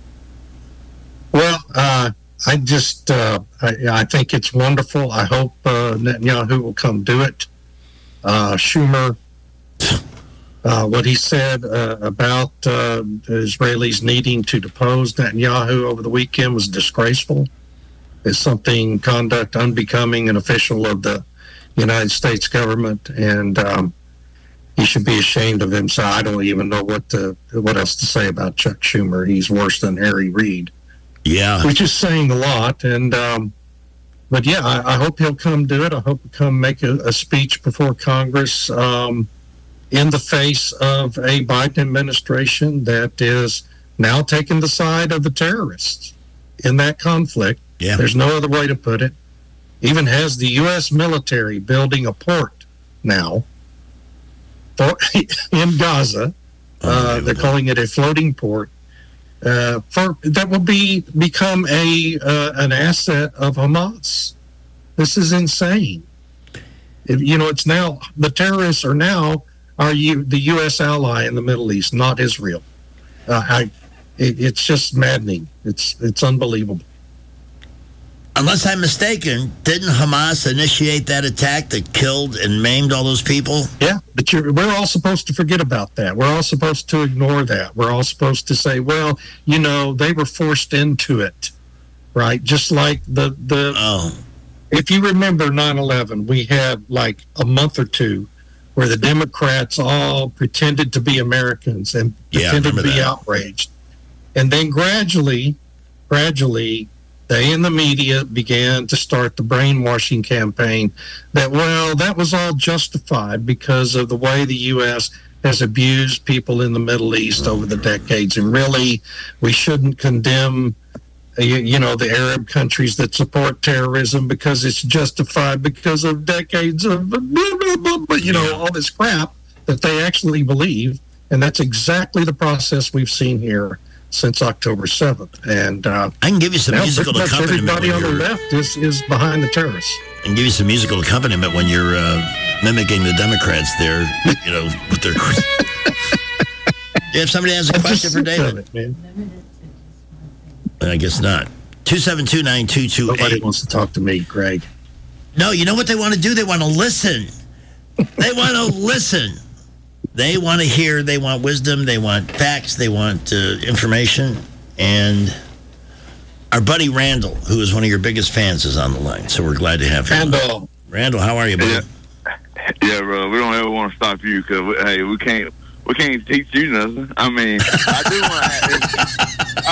Well, uh, I just, uh, I, I think it's wonderful. I hope uh, Netanyahu will come do it. Uh, Schumer, uh, what he said uh, about uh, the Israelis needing to depose Netanyahu over the weekend was disgraceful. It's something, conduct unbecoming an official of the United States government, and um, he should be ashamed of himself. I don't even know what to, what else to say about Chuck Schumer. He's worse than Harry Reid. Yeah, which is saying a lot. And um, but yeah, I, I hope he'll come do it. I hope he'll come make a, a speech before Congress um, in the face of a Biden administration that is now taking the side of the terrorists in that conflict. Yeah, there's no other way to put it. Even has the U S military building a port now for, in Gaza. Uh, they're calling it a floating port. Uh, for that will be become a uh, an asset of Hamas. This is insane. If, you know, it's now the terrorists are now are you the U S ally in the Middle East, not Israel. Uh, I, it, it's just maddening. It's it's unbelievable. Unless I'm mistaken, didn't Hamas initiate that attack that killed and maimed all those people? Yeah, but you're, we're all supposed to forget about that. We're all supposed to ignore that. We're all supposed to say, well, you know, they were forced into it. right? Just like the the. Oh. If you remember nine eleven, we had like a month or two where the Democrats all pretended to be Americans and Yeah, pretended to be that. outraged. And then gradually, gradually, they in the media began to start the brainwashing campaign that, well, that was all justified because of the way the U S has abused people in the Middle East over the decades. And really, we shouldn't condemn You, you know, the Arab countries that support terrorism because it's justified because of decades of, blah, blah, blah, blah, you know, all this crap that they actually believe. And that's exactly the process we've seen here since October seventh. And uh, I can give you some now musical pretty much accompaniment everybody when on the you're- left is, is behind the terrorists. I can give you some musical accompaniment when you're uh, mimicking the Democrats there, you know, with their... You have somebody has a question for David? I guess not. two seven two, nine two two eight. Nobody wants to talk to me, Greg. No, you know what they want to do? They want to listen. They want to listen. They want to hear. They want wisdom. They want facts. They want uh, information. And our buddy Randall, who is one of your biggest fans, is on the line. So we're glad to have him. Randall. Randall, how are you, buddy? Yeah, yeah, bro. We don't ever want to stop you because we, hey, we can't. We can't teach you nothing. I mean, I do want to.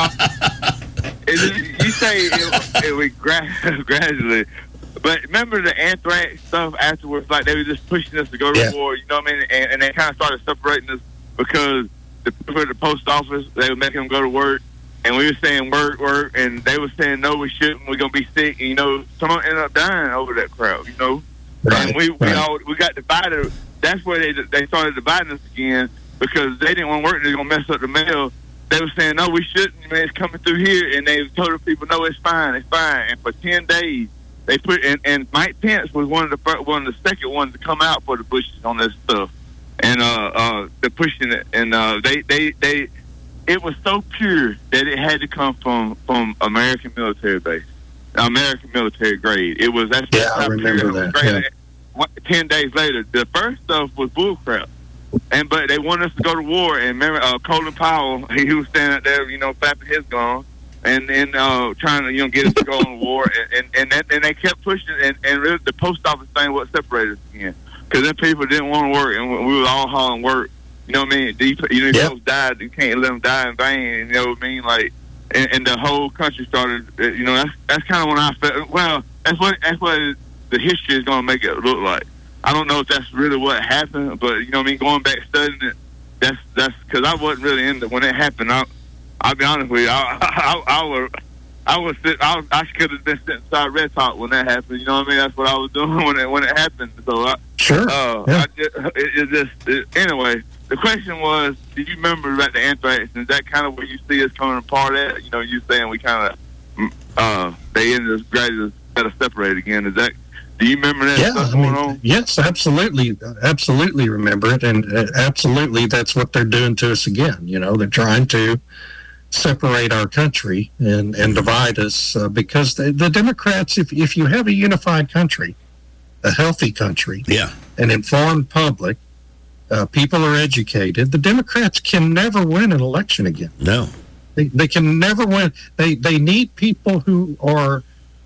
Uh, it, you say it, it we gra- gradually, but remember the anthrax stuff afterwards? Like they were just pushing us to go to Yeah. war. You know what I mean? And, and they kind of started separating us because the people at the post office, they were making them go to work, and we were saying work, work, and they were saying no, we shouldn't. We're gonna be sick. And, you know, someone ended up dying over that crowd. You know, Right, and we we right. all we got divided. That's where they they started dividing us again. Because they didn't want to work, they're going to mess up the mail. They were saying, no, we shouldn't, man, it's coming through here. And they told the people, no, it's fine, it's fine. And for ten days, they put, and, and Mike Pence was one of the first, one of the second ones to come out for the Bushes on this stuff. And uh, uh, they're pushing it. And uh, they, they, they, it was so pure that it had to come from, from American military base, American military grade. It was, that's Yeah, how I remember pure it was that, grade. yeah. What- ten days later, the first stuff was bullcrap. And but they wanted us to go to war. And remember, uh, Colin Powell, he, he was standing out there, you know, flapping his gun, and and uh, trying to, you know, get us to go on war. And and and, that, and they kept pushing. And and really the post office thing what separated us again, because then people didn't want to work, and we were all hauling work. You know what I mean? These, you know, Yep. folks died. You can't let them die in vain. You know what I mean? Like, and, and the whole country started. uh, You know, that's that's kind of when I felt. Well, that's what that's what the history is going to make it look like. I don't know if that's really what happened, but you know what I mean. Going back studying it, that's that's because I wasn't really in it when it happened. I, I'll be honest with you, I I, I, I was I was sit, I, I could have been sitting inside Red Talk when that happened. You know what I mean? That's what I was doing when it when it happened. So I, Sure. uh, Yeah. I just, it, it just it, anyway. The question was, do you remember about the anthrax? Is that kind of where you see us coming apart at? You know, you saying we kind of uh, they ended up gradually got to separate again. Is that? Do you remember that Yeah, stuff I going mean, on? yes, absolutely, absolutely remember it, and uh, absolutely that's what they're doing to us again. You know, they're trying to separate our country and, and divide us uh, because the, the Democrats, if if you have a unified country, a healthy country, Yeah. an informed public, uh, people are educated, the Democrats can never win an election again. No. They, they can never win. They they need people who are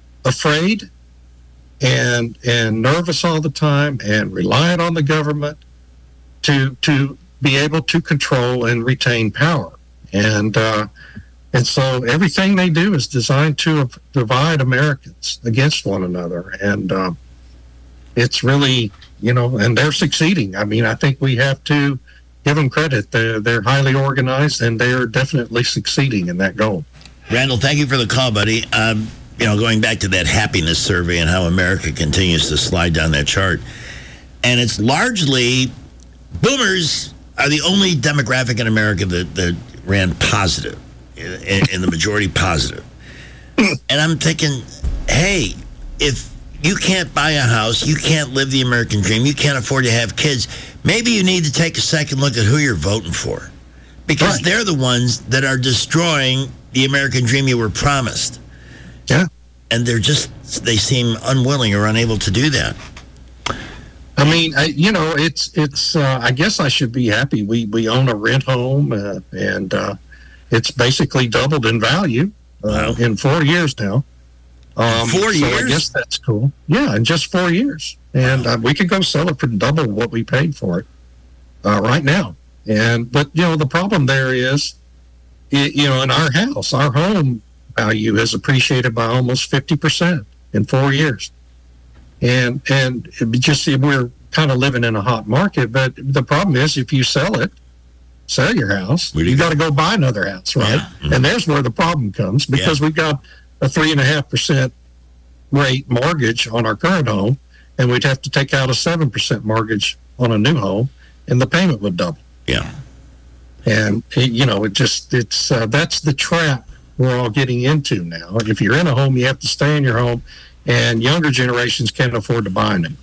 afraid and and nervous all the time and reliant on the government to to be able to control and retain power. And uh, and so everything they do is designed to divide Americans against one another. And uh, it's really, you know, and they're succeeding. I mean, I think we have to give them credit. They're, they're highly organized, and they are definitely succeeding in that goal. Randall, thank you for the call, buddy. Um, you know, going back to that happiness survey and how America continues to slide down that chart. And it's largely, boomers are the only demographic in America that, that ran positive, in, in the majority positive. And I'm thinking, hey, if you can't buy a house, you can't live the American dream, you can't afford to have kids, maybe you need to take a second look at who you're voting for. Because Right. they're the ones that are destroying the American dream you were promised. Yeah. And they're just, they seem unwilling or unable to do that. I mean, I, you know, it's, it's, uh, I guess I should be happy. We, we own a rent home, uh, and uh, it's basically doubled in value. uh, in four years now. Um, four so years? I guess that's cool. Yeah, in just four years. And uh, we could go sell it for double what we paid for it uh, right now. And But, you know, the problem there is, it, you know, in our house, our home value has appreciated by almost fifty percent in four years. And, and it just we're kind of living in a hot market. But the problem is if you sell it, sell your house, you got to go buy another house, right? Yeah. Mm-hmm. And there's where the problem comes because yeah. we've got a three and a half percent rate mortgage on our current home, and we'd have to take out a seven percent mortgage on a new home, and the payment would double. Yeah. And, you know, it just, it's, uh, that's the trap we're all getting into now. If you're in a home, you have to stay in your home, and younger generations can't afford to buy new.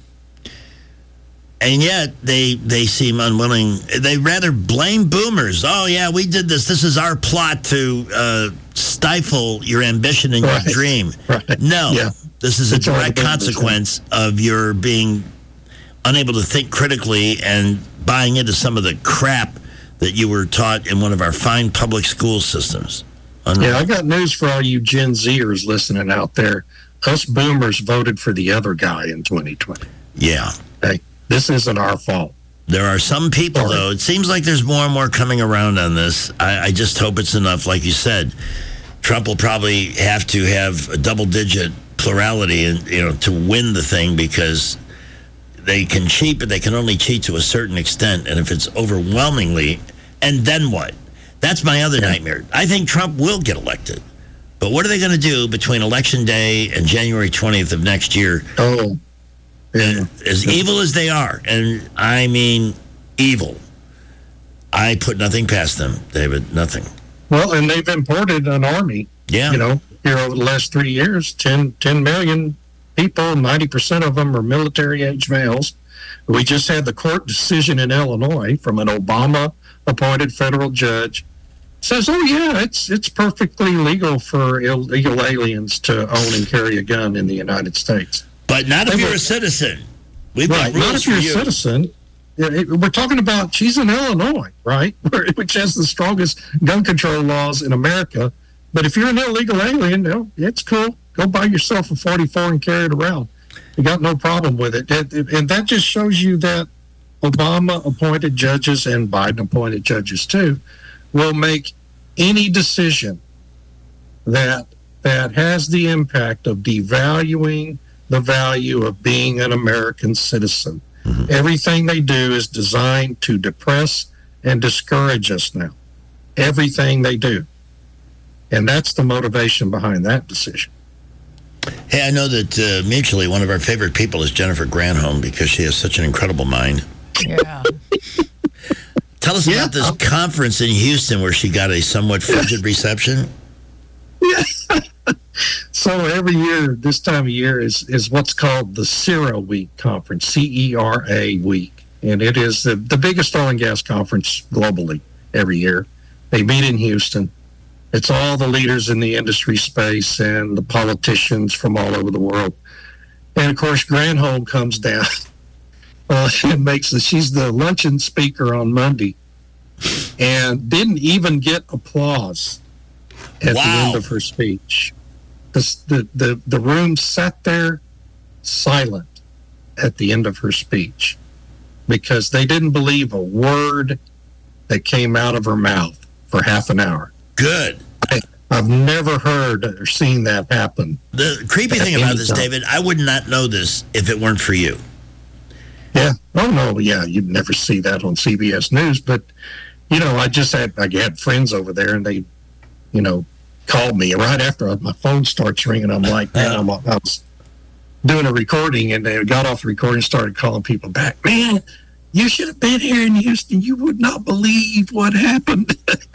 And yet they they seem unwilling. They rather blame boomers. Oh, yeah, we did this. This is our plot to uh, stifle your ambition and right. your dream. Right. No, yeah. this is a it's direct consequence of your being unable to think critically and buying into some of the crap that you were taught in one of our fine public school systems. Un- yeah, I got news for all you Gen Zers listening out there. Us boomers voted for the other guy in twenty twenty. Yeah. Hey. This isn't our fault. There are some people, though. It seems like there's more and more coming around on this. I, I just hope it's enough. Like you said, Trump will probably have to have a double-digit plurality, and you know, to win the thing because they can cheat, but they can only cheat to a certain extent. And if it's overwhelmingly, and then what? That's my other yeah. nightmare. I think Trump will get elected, but what are they going to do between Election Day and January twentieth of next year? Oh. Yeah. As evil as they are, and I mean evil, I put nothing past them, David, nothing. Well, and they've imported an army. Yeah. You know, here over the last three years, ten, ten million people, ninety percent of them are military-age males. We just had the court decision in Illinois from an Obama-appointed federal judge. Says, oh, yeah, it's it's perfectly legal for illegal aliens to own and carry a gun in the United States. But not if they you're were, a citizen. We've right, got rules not if you're for a you. citizen. We're talking about, she's in Illinois, right, which has the strongest gun control laws in America. But if you're an illegal alien, you know, it's cool. Go buy yourself a forty-four and carry it around. You got no problem with it. And that just shows you that Obama-appointed judges and Biden-appointed judges, too, will make any decision that that has the impact of devaluing the value of being an American citizen. Mm-hmm. Everything they do is designed to depress and discourage us now. Everything they do. And that's the motivation behind that decision. Hey, I know that uh, mutually one of our favorite people is Jennifer Granholm because she has such an incredible mind. Yeah. Tell us yeah. about this conference in Houston where she got a somewhat frigid reception. Yeah. So every year, this time of year is, is what's called the CERA Week Conference, C E R A Week. And it is the, the biggest oil and gas conference globally every year. They meet in Houston. It's all the leaders in the industry space and the politicians from all over the world. And, of course, Granholm comes down uh, and makes the, she's the luncheon speaker on Monday and didn't even get applause at wow. the end of her speech. The, the, the, the room sat there silent at the end of her speech because they didn't believe a word that came out of her mouth for half an hour. Good. I, I've never heard or seen that happen. The creepy thing about this, David, I would not know this if it weren't for you. Yeah. Oh, no, yeah, you'd never see that on C B S News. But, you know, I just had, I had friends over there, and they, you know, called me right after my phone starts ringing. I'm like, man, I'm, I was doing a recording, and they got off the recording and started calling people back. Man, you should have been here in Houston. You would not believe what happened.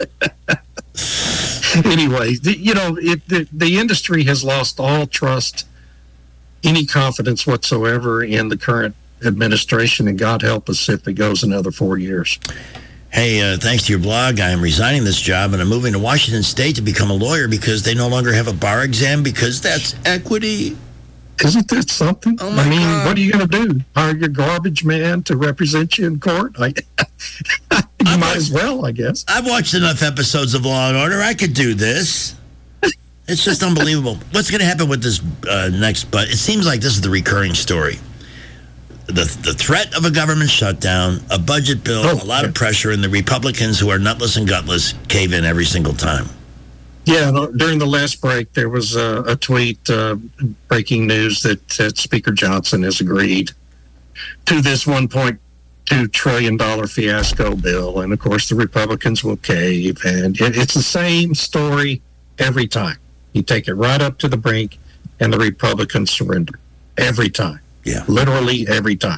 Anyway, the, you know, it, the, the industry has lost all trust, any confidence whatsoever in the current administration, and God help us if it goes another four years. Hey, uh, thanks to your blog, I am resigning this job and I'm moving to Washington State to become a lawyer because they no longer have a bar exam because that's equity. Isn't that something? Oh my I mean, God. What are you going to do? Hire your garbage man to represent you in court? I, you might watched, as well, I guess. I've watched enough episodes of Law and Order. I could do this. It's just unbelievable. What's going to happen with this uh, next? But it seems like this is the recurring story. The the threat of a government shutdown, a budget bill, oh, a lot yeah. of pressure, and the Republicans who are nutless and gutless cave in every single time. Yeah, during the last break, there was a, a tweet, uh, breaking news that, that Speaker Johnson has agreed to this one point two trillion dollars fiasco bill. And, of course, the Republicans will cave. And it, it's the same story every time. You take it right up to the brink, and the Republicans surrender. Every time. Yeah. Literally every time.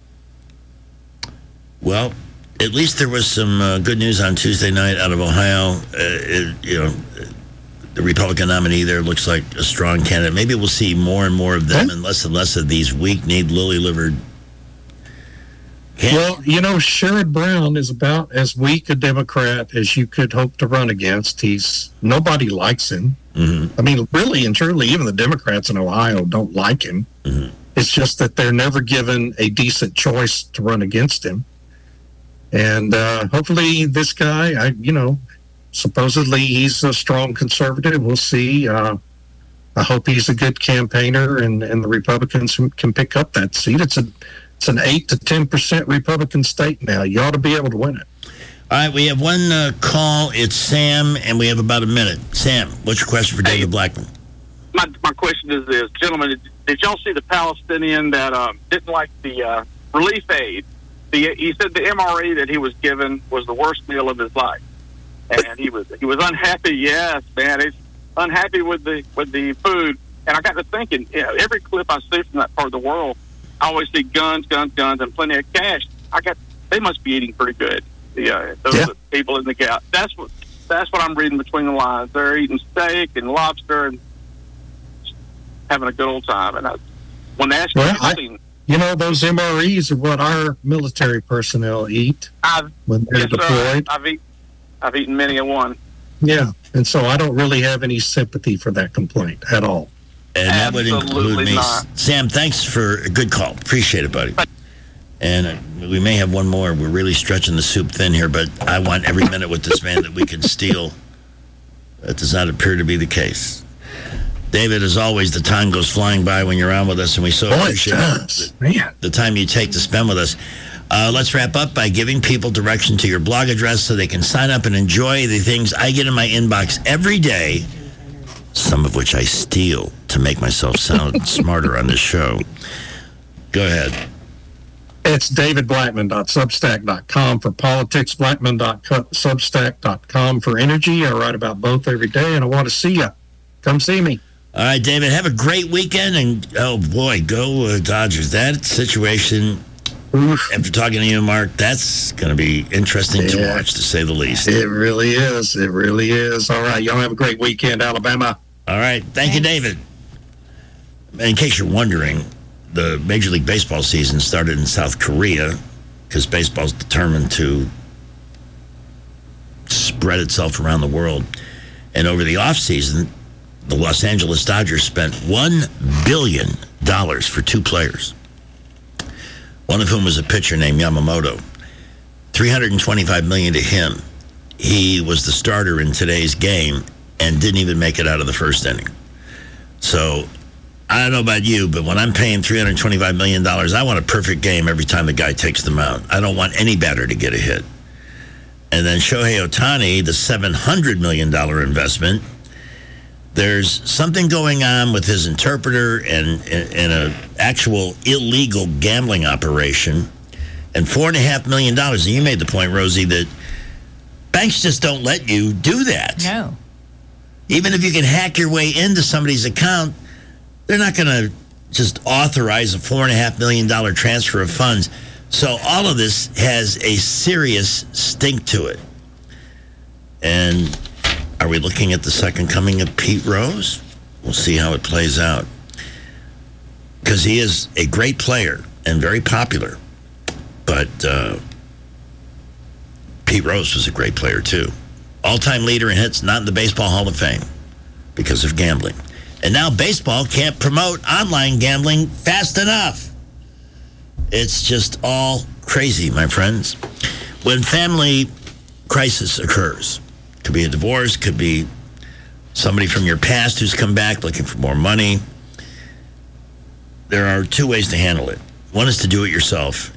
Well, at least there was some uh, good news on Tuesday night out of Ohio. Uh, it, you know, the Republican nominee there looks like a strong candidate. Maybe we'll see more and more of them, huh? and less and less of these weak-kneed, lily-livered. Well, you know, Sherrod Brown is about as weak a Democrat as you could hope to run against. He's nobody likes him. Mm-hmm. I mean, really and truly, even the Democrats in Ohio don't like him. Mm-hmm. It's just that they're never given a decent choice to run against him. And uh, hopefully this guy, I, you know, supposedly he's a strong conservative. We'll see. Uh, I hope he's a good campaigner, and, and the Republicans can pick up that seat. It's a it's an eight to ten percent Republican state now. You ought to be able to win it. All right, we have one uh, call. It's Sam, and we have about a minute. Sam, what's your question for David hey, Blackman? My my question is this, gentlemen. Did, did y'all see the Palestinian that um, didn't like the uh, relief aid? The, he said the M R E that he was given was the worst meal of his life, and he was he was unhappy. Yes, man, he's unhappy with the with the food. And I got to thinking, you know, every clip I see from that part of the world, I always see guns, guns, guns, and plenty of cash. I got they must be eating pretty good. The uh, those yeah. people in the gap. That's what that's what I'm reading between the lines. They're eating steak and lobster and having a good old time. And I, when they ask well, me, I, you know, those M R Es are what our military personnel eat I've, when they're yes, deployed. I've, eat, I've eaten many a one. Yeah, and so I don't really have any sympathy for that complaint at all. And that would include me. Not. Sam, thanks for a good call. Appreciate it, buddy. And uh, we may have one more. We're really stretching the soup thin here, but I want every minute with this man that we can steal. That does not appear to be the case. David, as always, the time goes flying by when you're on with us, and we so Boy, appreciate the, Man. the time you take to spend with us. Uh, let's wrap up by giving people direction to your blog address so they can sign up and enjoy the things I get in my inbox every day, some of which I steal to make myself sound smarter on this show. Go ahead. It's david blackman dot substack dot com for politics, blackman dot substack dot com for energy. I write about both every day, and I want to see you. Come see me. All right, David, have a great weekend, and, oh, boy, go uh, Dodgers. That situation, Oof. after talking to you, Mark, that's going to be interesting yeah. to watch, to say the least. It really is. It really is. All right, y'all have a great weekend, Alabama. All right. Thank Thanks. you, David. In case you're wondering, the Major League Baseball season started in South Korea because baseball's determined to spread itself around the world. And over the offseason, the Los Angeles Dodgers spent one billion dollars for two players, one of whom was a pitcher named Yamamoto. three hundred twenty-five million dollars to him. He was the starter in today's game and didn't even make it out of the first inning. So I don't know about you, but when I'm paying three hundred twenty-five million dollars, I want a perfect game every time the guy takes the mound. I don't want any batter to get a hit. And then Shohei Ohtani, the seven hundred million dollars investment, there's something going on with his interpreter and in an actual illegal gambling operation. And four and a half million dollars. And you made the point, Rosie, that banks just don't let you do that. No. Even if you can hack your way into somebody's account, they're not going to just authorize a four and a half million dollar transfer of funds. So all of this has a serious stink to it. And are we looking at the second coming of Pete Rose? We'll see how it plays out. Because he is a great player and very popular. But uh, Pete Rose was a great player, too. All-time leader in hits, not in the Baseball Hall of Fame because of gambling. And now baseball can't promote online gambling fast enough. It's just all crazy, my friends. When family crisis occurs, could be a divorce, could be somebody from your past who's come back looking for more money. There are two ways to handle it. One is to do it yourself.